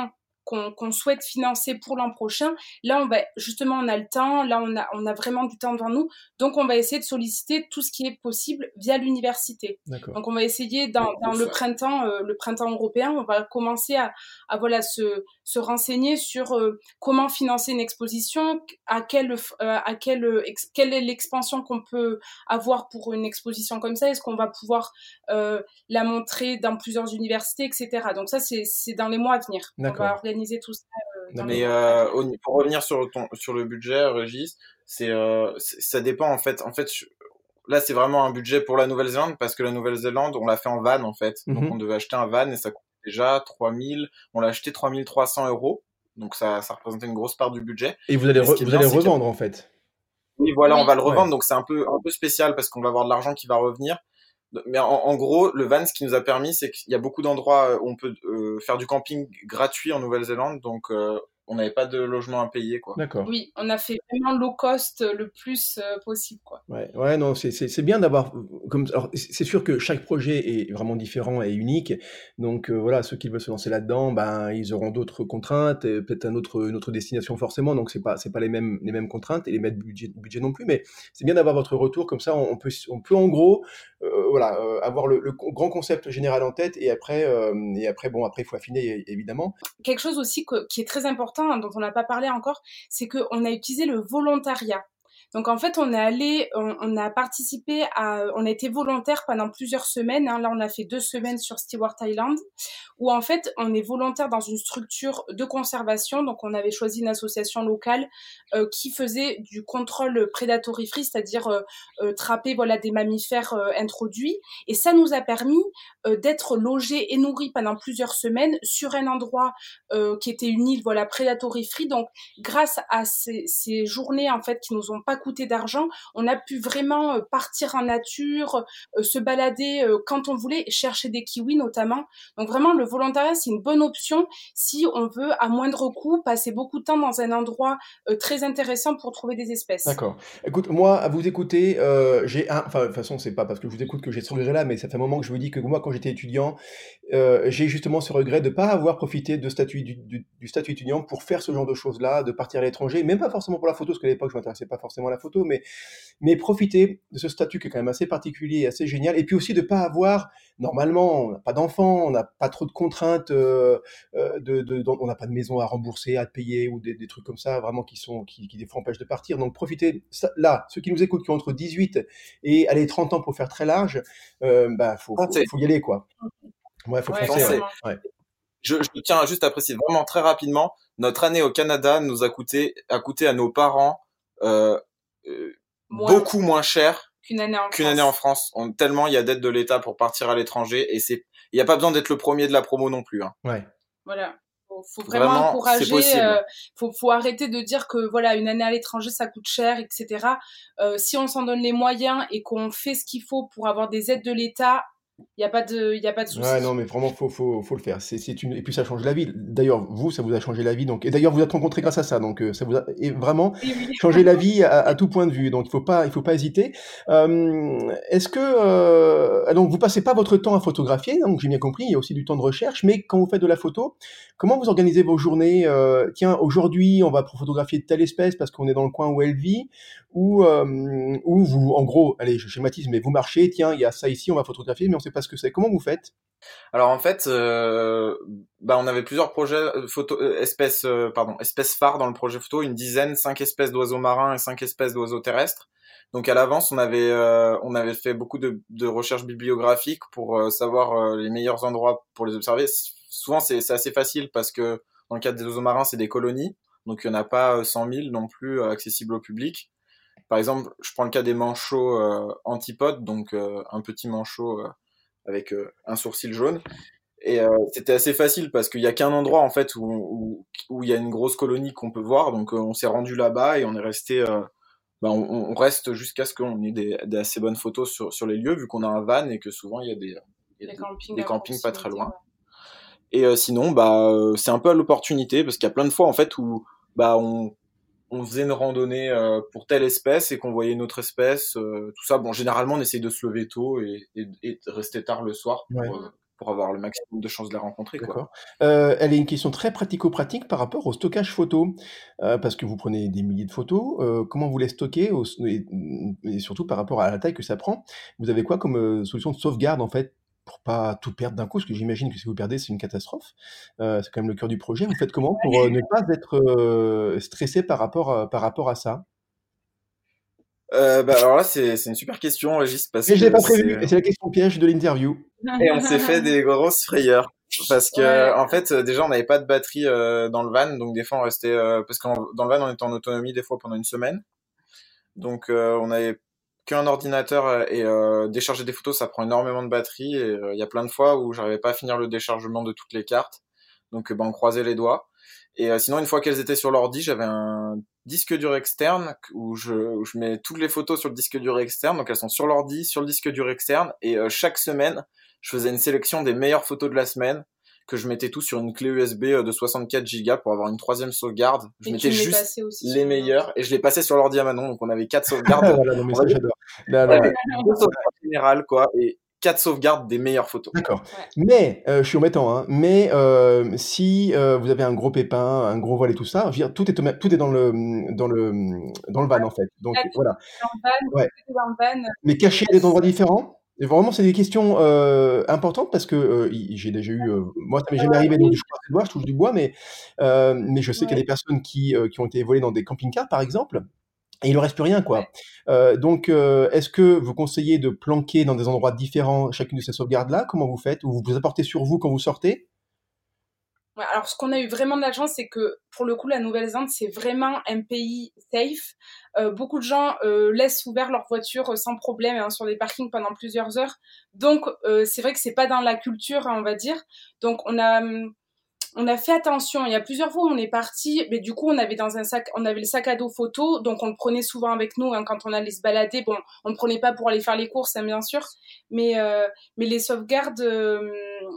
qu'on, qu'on souhaite financer pour l'an prochain, là, on va, justement, on a le temps, là, on a, on a vraiment du temps devant nous, donc on va essayer de solliciter tout ce qui est possible via l'université. D'accord. Donc on va essayer dans, dans le printemps, euh, le printemps européen, on va commencer à, à voilà se, se renseigner sur euh, comment financer une exposition, à quelle, euh, à quelle, ex, quelle est l'expansion qu'on peut avoir pour une exposition comme ça, est-ce qu'on va pouvoir euh, la montrer dans plusieurs universités, et cetera. Donc ça, c'est, c'est dans les mois à venir. D'accord. On va organiser tout ça euh, dans Mais les mois euh, à venir. au- pour revenir sur ton sur le budget, Régis, c'est euh, c'est- ça dépend en fait. En fait, je- là, c'est vraiment un budget pour la Nouvelle-Zélande parce que la Nouvelle-Zélande, on l'a fait en van en fait. Donc Mhm. on devait acheter un van et ça coûte déjà trois mille. On l'a acheté trois mille trois cents euros. Donc ça ça représentait une grosse part du budget. Et vous allez, Mais ce re- qui est vous bien, allez c'est qu'il y a- revendre en fait. oui, voilà, on Oui. va le revendre. Ouais. Donc c'est un peu un peu spécial parce qu'on va avoir de l'argent qui va revenir. Mais en, en gros, le van, ce qui nous a permis, c'est qu'il y a beaucoup d'endroits où on peut euh, faire du camping gratuit en Nouvelle-Zélande, donc euh, on n'avait pas de logement à payer, quoi. D'accord. Oui, on a fait vraiment low cost le plus euh, possible, quoi. Ouais, ouais, non, c'est c'est c'est bien d'avoir comme alors c'est c'est sûr que chaque projet est vraiment différent et unique. Donc euh, voilà, ceux qui veulent se lancer là-dedans, ben ils auront d'autres contraintes, et peut-être un autre une autre destination forcément. Donc c'est pas c'est pas les mêmes les mêmes contraintes et les mêmes budget budget non plus. Mais c'est bien d'avoir votre retour comme ça. On, on peut on peut en gros euh, voilà euh, avoir le, le grand concept général en tête et après euh, et après bon après il faut affiner évidemment. Quelque chose aussi que, qui est très important, hein, dont on n'a pas parlé encore, c'est qu'on a utilisé le volontariat. Donc en fait, on est allé, on, on a participé à, on a été volontaire pendant plusieurs semaines. Hein, là, on a fait deux semaines sur Stewart Island, où en fait, on est volontaire dans une structure de conservation. Donc on avait choisi une association locale euh, qui faisait du contrôle predatory free, c'est-à-dire euh, euh, trapper voilà des mammifères euh, introduits. Et ça nous a permis euh, d'être logés et nourris pendant plusieurs semaines sur un endroit euh, qui était une île voilà predatory free. Donc grâce à ces, ces journées en fait qui nous ont pas coûté d'argent, on a pu vraiment euh, partir en nature, euh, se balader euh, quand on voulait, chercher des kiwis notamment. Donc vraiment le volontariat c'est une bonne option si on veut à moindre coût passer beaucoup de temps dans un endroit euh, très intéressant pour trouver des espèces. D'accord. Écoute, moi, à vous écouter, euh, j'ai un, enfin, de toute façon, c'est pas parce que je vous écoute que j'ai ce regret-là, mais ça fait un moment que je vous dis que moi, quand j'étais étudiant, euh, j'ai justement ce regret de pas avoir profité de statut, du, du, du statut étudiant pour faire ce genre de choses-là, de partir à l'étranger, même pas forcément pour la photo, parce qu'à l'époque, je m'intéressais pas forcément à la photo, mais, mais profiter de ce statut qui est quand même assez particulier et assez génial, et puis aussi de pas avoir, normalement, on n'a pas d'enfants, on n'a pas trop de contraintes, euh, euh, de, de, de- on n'a pas de maison à rembourser, à payer, ou des, des trucs comme ça, vraiment, qui sont, qui, qui des fois empêchent de partir. Donc, profitez, ça- là, ceux qui nous écoutent, qui ont entre dix-huit et allez, trente ans pour faire très large, euh, bah, faut, faut, Foncez, faut y aller, quoi. Ouais, faut Ouais, foncer, ouais. foncez. clairement. Ouais. Je, je tiens juste à préciser vraiment très rapidement, notre année au Canada nous a coûté, a coûté à nos parents euh, euh, Moins beaucoup moins cher qu'une année en qu'une France. année en France. On, tellement il y a d'aide de l'État pour partir à l'étranger et c'est, il n'y a pas besoin d'être le premier de la promo non plus. Hein. Ouais. Voilà. Faut, faut vraiment, Vraiment, c'est encourager. possible. Euh, faut, faut arrêter de dire que voilà une année à l'étranger ça coûte cher, et cetera. Euh, si on s'en donne les moyens et qu'on fait ce qu'il faut pour avoir des aides de l'État, il y a pas de, il y a pas de souci. Ouais, non, mais vraiment, faut, faut, faut le faire. C'est, c'est une, et puis ça change la vie. D'ailleurs, vous, ça vous a changé la vie. Donc, et d'ailleurs, vous êtes rencontrés grâce à ça. Donc, euh, ça vous a et vraiment Oui, oui. changé la vie à, à tout point de vue. Donc, il faut pas, il faut pas hésiter. Euh, est-ce que, euh, donc, vous passez pas votre temps à photographier. Donc, j'ai bien compris. Il y a aussi du temps de recherche. Mais quand vous faites de la photo, comment vous organisez vos journées? Euh, tiens, aujourd'hui, on va photographier telle espèce parce qu'on est dans le coin où elle vit. Ou, euh, ou vous, en gros, allez, je schématise, mais vous marchez. Tiens, il y a ça ici, on va photographier, mais on sait pas ce que c'est. Comment vous faites? Alors en fait, euh, bah on avait plusieurs projets euh, photo euh, espèces euh, pardon espèces phares dans le projet photo, une dizaine, cinq espèces d'oiseaux marins et cinq espèces d'oiseaux terrestres. Donc à l'avance, on avait euh, on avait fait beaucoup de, de recherches bibliographiques pour euh, savoir euh, les meilleurs endroits pour les observer. S- Souvent c'est c'est assez facile parce que dans le cadre des oiseaux marins, c'est des colonies, donc il y en a pas euh, cent mille non plus euh, accessibles au public. Par exemple, je prends le cas des manchots euh, antipodes, donc euh, un petit manchot euh, avec euh, un sourcil jaune. Et euh, c'était assez facile parce qu'il y a qu'un endroit en fait où où où il y a une grosse colonie qu'on peut voir. Donc euh, on s'est rendu là-bas et on est resté. Euh, ben, on, on reste jusqu'à ce qu'on ait des, des assez bonnes photos sur sur les lieux vu qu'on a un van et que souvent il y a des il y a Des des, campings, des à campings pas très proximité, loin. ouais. Et euh, sinon bah euh, c'est un peu à l'opportunité parce qu'il y a plein de fois en fait où bah on on faisait une randonnée euh, pour telle espèce et qu'on voyait une autre espèce, euh, tout ça. Bon, généralement, on essaye de se lever tôt et, et, et de rester tard le soir Ouais. pour, euh, pour avoir le maximum de chances de la rencontrer, quoi. D'accord. Euh, elle est une question très pratico-pratique par rapport au stockage photo, euh, parce que vous prenez des milliers de photos. Euh, comment vous les stockez au- et, et surtout par rapport à la taille que ça prend, vous avez quoi comme euh, solution de sauvegarde en fait pour pas tout perdre d'un coup, parce que j'imagine que si vous perdez, c'est une catastrophe. Euh, c'est quand même le cœur du projet. Vous faites comment pour euh, ne pas être euh, stressé par rapport à, par rapport à ça? Euh, bah alors là, c'est c'est une super question, Régis, parce Mais je l'ai que pas c'est prévu, et c'est la question piège de l'interview. et on s'est fait des grosses frayeurs parce que Ouais. en fait, euh, déjà, on n'avait pas de batterie euh, dans le van, donc des fois on restait euh, parce que dans le van on était en autonomie des fois pendant une semaine, donc euh, on avait qu'un ordinateur euh, et euh, décharger des photos, ça prend énormément de batterie et euh, il y a plein de fois où j'arrivais pas à finir le déchargement de toutes les cartes, donc euh, ben on croisait les doigts. Et euh, sinon, une fois qu'elles étaient sur l'ordi, j'avais un disque dur externe où je, où je mets toutes les photos sur le disque dur externe. Donc elles sont sur l'ordi, sur le disque dur externe. Et euh, chaque semaine, je faisais une sélection des meilleures photos de la semaine que je mettais tout sur une clé U S B de soixante-quatre gigas pour avoir une troisième sauvegarde. Je Et mettais tu me l'es juste passé aussi les sur meilleurs et je les passais sur l'ordi à Manon. Donc on avait quatre Ah, sauvegardes. voilà, non mais On va ça dire j'adore. Non, on non, avait deux sauvegardes générales, quoi, et quatre sauvegardes des meilleures photos. d'accord. Ouais. Mais, euh, je suis embêtant, hein, mais euh, si euh, vous avez un gros pépin, un gros vol et tout ça, je veux dire, tout est, au même- tout est dans le, dans le, dans le van en fait. Donc Là, tout voilà. est dans le van, Ouais. tout est dans le van. Mais caché à des endroits différents. Et vraiment, c'est des questions euh, importantes parce que euh, y- j'ai déjà eu, euh, moi ça m'est jamais Euh, arrivé, donc oui, je croise les doigts, je touche du bois, mais euh, mais je sais qu'il y a ouais, des personnes qui euh, qui ont été volées dans des camping-cars par exemple. Et il ne reste plus rien, ouais. quoi. Euh, donc, euh, est-ce que vous conseillez de planquer dans des endroits différents chacune de ces sauvegardes-là? Comment vous faites? Ou vous vous apportez sur vous quand vous sortez? Ouais, alors, ce qu'on a eu vraiment de la chance, c'est que pour le coup, la Nouvelle-Zélande, c'est vraiment un pays safe. Euh, beaucoup de gens euh, laissent ouvert leur voiture euh, sans problème hein, sur des parkings pendant plusieurs heures. Donc, euh, c'est vrai que c'est pas dans la culture, hein, on va dire. Donc, on a, hum, on a fait attention. Il y a plusieurs fois où on est parti, mais du coup, on avait dans un sac, on avait le sac à dos photo, donc on le prenait souvent avec nous hein, quand on allait se balader. Bon, on le prenait pas pour aller faire les courses, hein, bien sûr, mais euh, mais les sauvegardes, euh,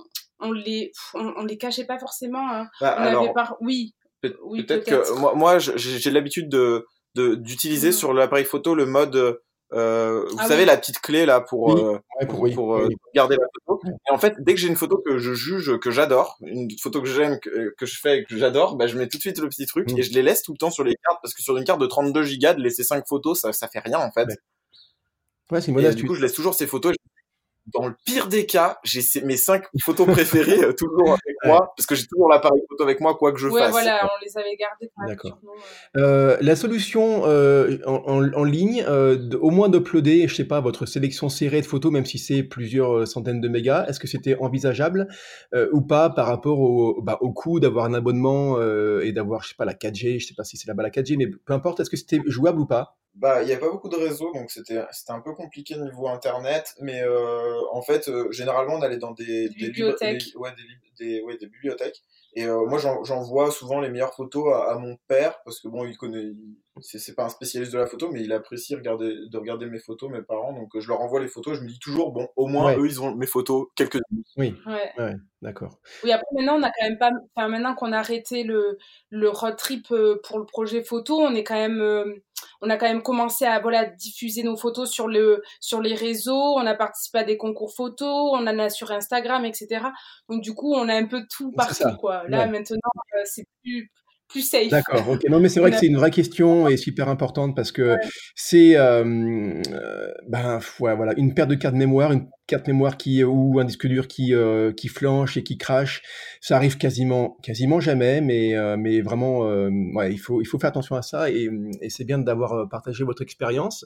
on les, on, on les cachait pas forcément. Hein. Bah, On avait alors, par, oui, Peut- oui peut-être que peut-être. moi, moi je- j'ai j'ai l'habitude de de- d'utiliser Mhm. sur l'appareil photo le mode, euh, vous Ah savez, oui, la petite clé là pour Oui, euh, ouais, pour, pour, oui, pour oui, euh, oui. garder la photo. Ouais. Et en fait, dès que j'ai une photo que je juge, que j'adore, une photo que j'aime, que, que je fais et que j'adore, bah, je mets tout de suite le petit truc et Mm. je les laisse tout le temps sur les cartes parce que sur une carte de trente-deux gigas, de laisser cinq photos, ça, ça fait rien en fait. Ouais, ouais, c'est une bonne Et euh, du astuce. coup, je laisse toujours ces photos. Dans le pire des cas, j'ai ces- mes cinq photos préférées euh, toujours avec Ouais, moi parce que j'ai toujours l'appareil photo avec moi quoi que je ouais fasse, voilà, quoi. on les avait gardés quand même sur d'accord. nous. euh. Euh, la solution euh, en, en- en ligne, euh, de- au moins d'uploader, je sais pas, votre sélection serrée de photos, même si c'est plusieurs euh, centaines de mégas, est-ce que c'était envisageable euh, ou pas par rapport au, bah, au coût d'avoir un abonnement euh, et d'avoir, je sais pas, la quatre G, je sais pas si c'est là-bas la quatre G, mais peu importe, est-ce que c'était jouable ou pas? Bah, il y a pas beaucoup de réseaux, donc c'était c'était un peu compliqué niveau internet, mais euh, en fait, euh, généralement, on allait dans des Des des libres, les- bibliothèques. ouais, des, lib- des, ouais, des bibliothèques. Et euh, moi, j'en- j'envoie souvent les meilleures photos à, à mon père parce que bon, il connaît, il- c'est c'est pas un spécialiste de la photo, mais il apprécie regarder de regarder mes photos, mes parents. Donc euh, je leur envoie les photos. Je me dis toujours, bon, au moins Ouais, eux, ils ont mes photos quelques. oui, Ouais. ouais, d'accord. Oui, après maintenant on a quand même pas, enfin maintenant qu'on a arrêté le le road trip euh, pour le projet photo, on est quand même, euh, on a quand même commencé à voilà diffuser nos photos sur le sur les réseaux, on a participé à des concours photos, on en a sur Instagram, et cetera. Donc du coup on a un peu tout C'est ça. partout quoi. Là Ouais. maintenant euh, c'est plus plus safe. D'accord, OK. Non, mais c'est vrai On que a c'est une vraie question et super importante parce que c'est, hem, heu, ben, ouais, voilà, une perte de carte mémoire, une carte mémoire qui ou un disque dur qui, heu, qui flanche et qui crache, ça arrive quasiment quasiment jamais, mais heu, mais vraiment, hem, ouais, il faut il faut faire attention à ça et mmh et c'est bien d'avoir, heu, partagé votre expérience.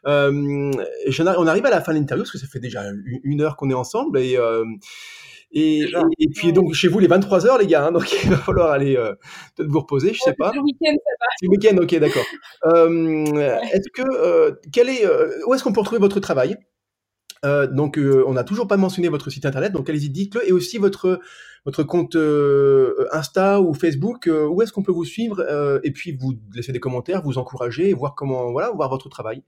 Hem, j'en arri on arrive à la fin de l'interview parce que ça fait déjà u une heure qu'on est ensemble et hem et Déjà. et et puis ouais. donc chez vous, il est vingt-trois heures les gars, hein, donc il va falloir aller, heu, peut-être vous reposer, je sais pas. Le week-end ça C'est le week-end, OK, d'accord. Hem, va. Ouais. est-ce que, heu, quel est, heu, où est-ce qu'on peut retrouver votre travail? Heu, donc, heu, on n'a toujours pas mentionné votre site internet, donc allez-y, dites-le et aussi votre votre compte, heu, Insta ou Facebook, heu, où est-ce qu'on peut vous suivre, heu, et puis vous laisser des commentaires, vous encourager et voir comment voilà, voir votre travail?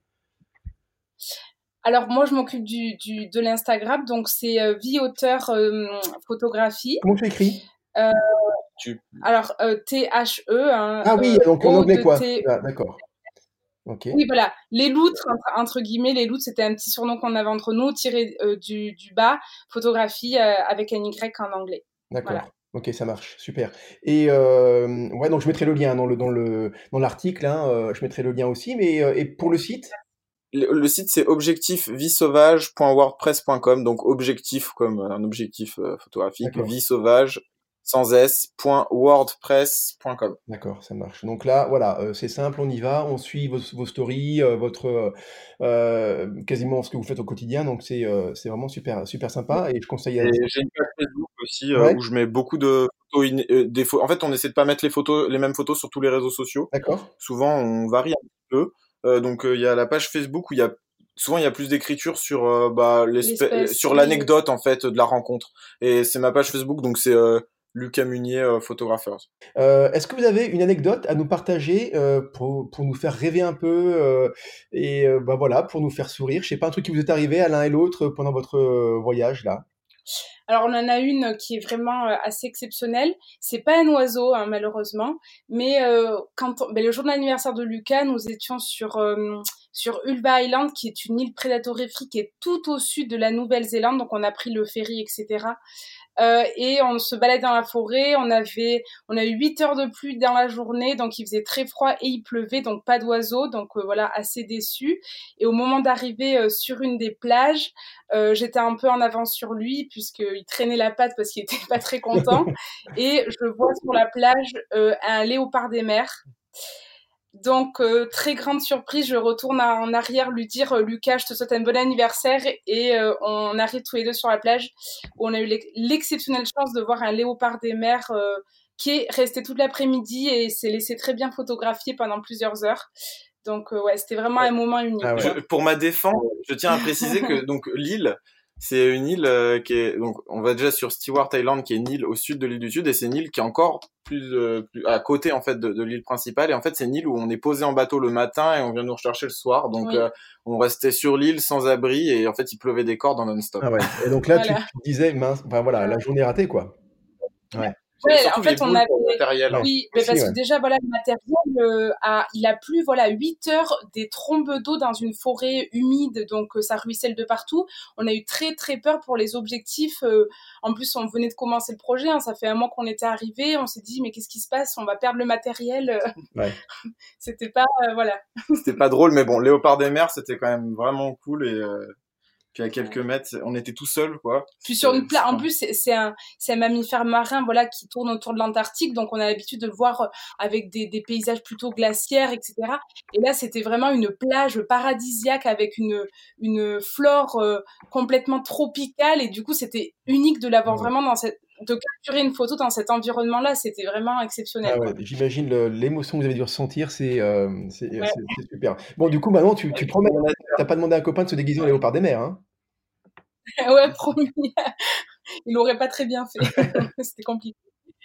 Alors moi je m'occupe du du de l'Instagram donc c'est euh, vie auteur euh, photographie. Comment tu écris? Euh, Tu alors euh, T H E hein, Ah oui, euh, donc en O anglais de quoi? T Ah d'accord. Ok. Oui, voilà. Les loutres, entre, entre guillemets, les loutres, c'était un petit surnom qu'on avait entre nous, tiré euh, du, du bas, photographie euh, avec un Y en anglais. Voilà. D'accord. Ok, ça marche, super. Et euh, ouais, donc je mettrai le lien dans le dans le dans l'article, hein, euh, je mettrai le lien aussi. Mais euh, et pour le site? Le, le site c'est objectif vie sauvage point wordpress point com, donc objectif comme un objectif euh, photographique, D'accord. vie sauvage sans s point wordpress point com. D'accord, ça marche. Donc là, voilà, euh, c'est simple, on y va, on suit vos, vos stories, euh, votre euh, euh, quasiment ce que vous faites au quotidien. Donc c'est euh, c'est vraiment super super sympa et je conseille à... Et j'ai une page Facebook aussi euh, Ouais, où je mets beaucoup de photos, in- euh, des pho- en fait on essaie de pas mettre les photos, les mêmes photos sur tous les réseaux sociaux. d'accord. Souvent on varie un petit peu. Euh, donc euh, il y a la page Facebook où il y a souvent il y a plus d'écriture sur euh, bah l'espè- L'espèce, sur oui. l'anecdote en fait de la rencontre. Et c'est ma page Facebook, donc c'est euh, Lucas Munier euh, photographeur. Euh, est-ce que vous avez une anecdote à nous partager euh, pour, pour nous faire rêver un peu euh, et euh, bah voilà, pour nous faire sourire? Je sais pas, un truc qui vous est arrivé à l'un et l'autre pendant votre euh, voyage là? Alors, on en a une qui est vraiment euh, assez exceptionnelle. C'est pas un oiseau, hein, malheureusement, mais euh, quand on- ben, le jour de l'anniversaire de Lucas, nous étions sur euh, sur Ulva Island, qui est une île prédatorifère qui est tout au sud de la Nouvelle-Zélande. Donc, on a pris le ferry, et cetera. Euh, et on se baladait dans la forêt. On avait, on a eu huit heures de pluie dans la journée, donc il faisait très froid et il pleuvait, donc pas d'oiseaux. Donc euh, voilà, assez déçu. Et au moment d'arriver euh, sur une des plages, euh, j'étais un peu en avance sur lui puisqu'il traînait la patte parce qu'il était pas très content. Et je vois sur la plage euh, un léopard des mers. Donc, euh, très grande surprise, je retourne en arrière lui dire euh, Lucas, je te souhaite un bon anniversaire. Et euh, on arrive tous les deux sur la plage où on a eu l'ex- l'exceptionnelle chance de voir un léopard des mers euh, qui est resté toute l'après-midi et s'est laissé très bien photographier pendant plusieurs heures. Donc, euh, ouais, c'était vraiment un moment unique. Ah ouais. Je- pour ma défense, je tiens à préciser que donc l'île, c'est une île euh, qui est donc on va déjà sur Stewart Island, qui est une île au sud de l'île du Sud, et c'est une île qui est encore plus, euh, plus à côté en fait de, de l'île principale. Et en fait, c'est une île où on est posé en bateau le matin et on vient nous rechercher le soir. Donc Oui. euh, on restait sur l'île sans abri et en fait il pleuvait des cordes en non-stop. Ah ouais. Et donc là, tu, Voilà. tu disais, mince, enfin voilà, la journée ratée quoi. Ouais. Ouais, Surtout en fait, les on boules avait, pour le matériel. Ouais. oui, mais Aussi, parce ouais. que déjà, voilà, le matériel, euh, a, il a plu, voilà, huit heures, des trombes d'eau dans une forêt humide, donc euh, ça ruisselle de partout. On a eu très, très peur pour les objectifs. euh, en plus, on venait de commencer le projet, hein, ça fait un mois qu'on était arrivé. On s'est dit, mais qu'est-ce qui se passe? On va perdre le matériel. euh, Ouais. C'était pas, euh, voilà. C'était pas drôle, mais bon, Léopard des mers, c'était quand même vraiment cool. Et euh, puis à quelques mètres, on était tout seul, quoi. Puis sur une C'était- plage, en c'était- plus, c'est c'est un, c'est un mammifère marin, voilà, qui tourne autour de l'Antarctique, donc on a l'habitude de le voir euh, avec des, des paysages plutôt glaciaires, et cetera. Et là, c'était vraiment une plage paradisiaque avec une, une flore euh, complètement tropicale, et du coup, c'était unique de l'avoir Ouais. vraiment dans cette, de capturer une photo dans cet environnement-là, c'était vraiment Ah exceptionnel, ouais, quoi. j'imagine le- l'émotion que vous avez dû ressentir, c'est euh, c'est Ouais, c'est- c'est super. Bon, du coup, maintenant, tu, tu promets, t'as pas demandé à un copain de se déguiser en léopard des mers, hein? ouais, promis. Il l'aurait pas très bien fait. C'était compliqué.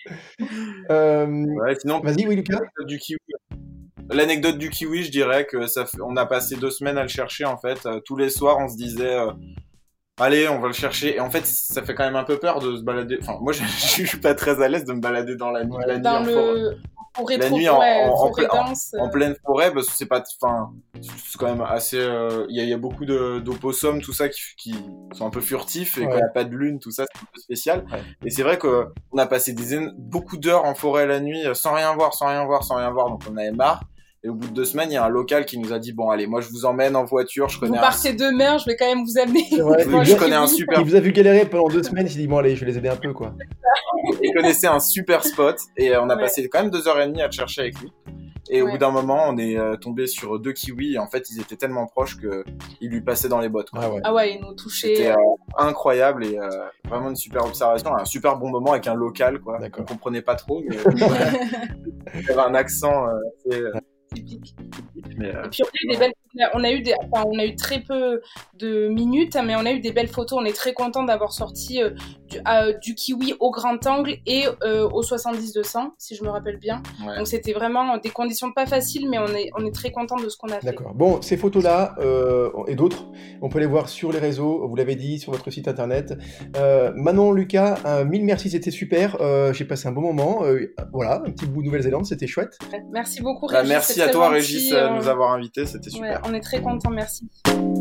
Euh, Ouais, sinon, vas-y, oui, Lucas? du kiwi. L'anecdote du kiwi, je dirais que ça fait, on a passé deux semaines à le chercher en fait. Euh, tous les soirs, on se disait, euh, allez, on va le chercher. Et en fait, ça fait quand même un peu peur de se balader. Enfin, moi, je, je suis pas très à l'aise de me balader dans la nuit, Ouais. la nuit Dans en forêt. le forêt La trop, nuit en, ouais, en, en, forêt pla- en- dense. en euh, pleine forêt, parce que c'est pas, enfin, c'est quand même assez. euh, Il y, a, il y a beaucoup de d'opossums, tout ça, qui, qui sont un peu furtifs et Ouais. quand il n'y a pas de lune, tout ça, c'est un peu spécial. Ouais. Et c'est vrai que on a passé des éno- beaucoup d'heures en forêt la nuit, euh, sans rien voir, sans rien voir, sans rien voir, donc on avait marre. Et au bout de deux semaines, il y a un local qui nous a dit bon allez, moi je vous emmène en voiture, je Vous connais un, partez demain, je vais quand même vous amener. C'est vrai. je, Moi, je je connais un suis- super, Il vous a vu galérer pendant deux semaines, il s'est dit, bon, allez, je vais les aider un peu, quoi. il connaissait un super spot et euh, on a Ouais. passé quand même deux heures et demie à le chercher avec lui. Et au Ouais. bout d'un moment, on est euh, tombé sur deux kiwis. Et en fait, ils étaient tellement proches que ils lui passaient dans les bottes, quoi. Ah ouais. Ah ouais, ils nous C'était touchaient. euh, incroyable et euh, vraiment une super observation, un super bon moment avec un local, quoi. D'accord. On comprenait pas trop, mais il avait un accent euh, assez euh, Typique. typique, mais euh, Et puis on a eu des belles, on a eu des, enfin, on a eu très peu de minutes, mais on a eu des belles photos. On est très content d'avoir sorti euh, du, euh, du kiwi au grand angle et euh, au soixante-dix deux cents, si je me rappelle bien. ouais. Donc c'était vraiment des conditions pas faciles, mais on est, on est très content de ce qu'on a fait. D'accord. Bon, ces photos-là euh, et d'autres, on peut les voir sur les réseaux, vous l'avez dit, sur votre site internet. Euh, Manon, Lucas, un mille merci, c'était super. Euh, j'ai passé un bon moment. Euh, voilà, un petit bout de Nouvelle-Zélande, c'était chouette. Merci beaucoup, Bah, Régis. merci c'est à très toi, gentil. Régis, euh, de nous avoir invités, c'était super. Ouais, on est très contents, merci.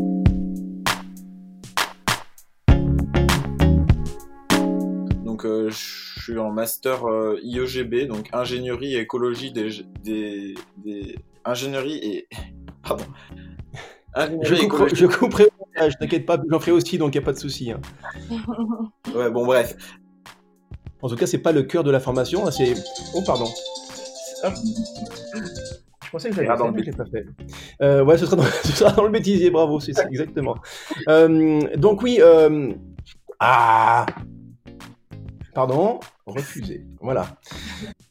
Donc, euh, je suis en master euh, I E G B, donc ingénierie et écologie des, des, des ingénierie et pardon. Je couperai, je couperai au montage, t'inquiète pas, j'en ferai aussi, donc il n'y a pas de souci. Hein. Ouais, bon, bref. En tout cas, c'est pas le cœur de la formation, là, c'est... Oh, pardon. Hop. Je pensais que j'allais faire, mais je l'ai pas fait. Euh, ouais, ce sera, dans, ce sera dans le bêtisier, bravo, c'est ça, exactement. Euh, donc oui, euh... ah, pardon, refusé, voilà.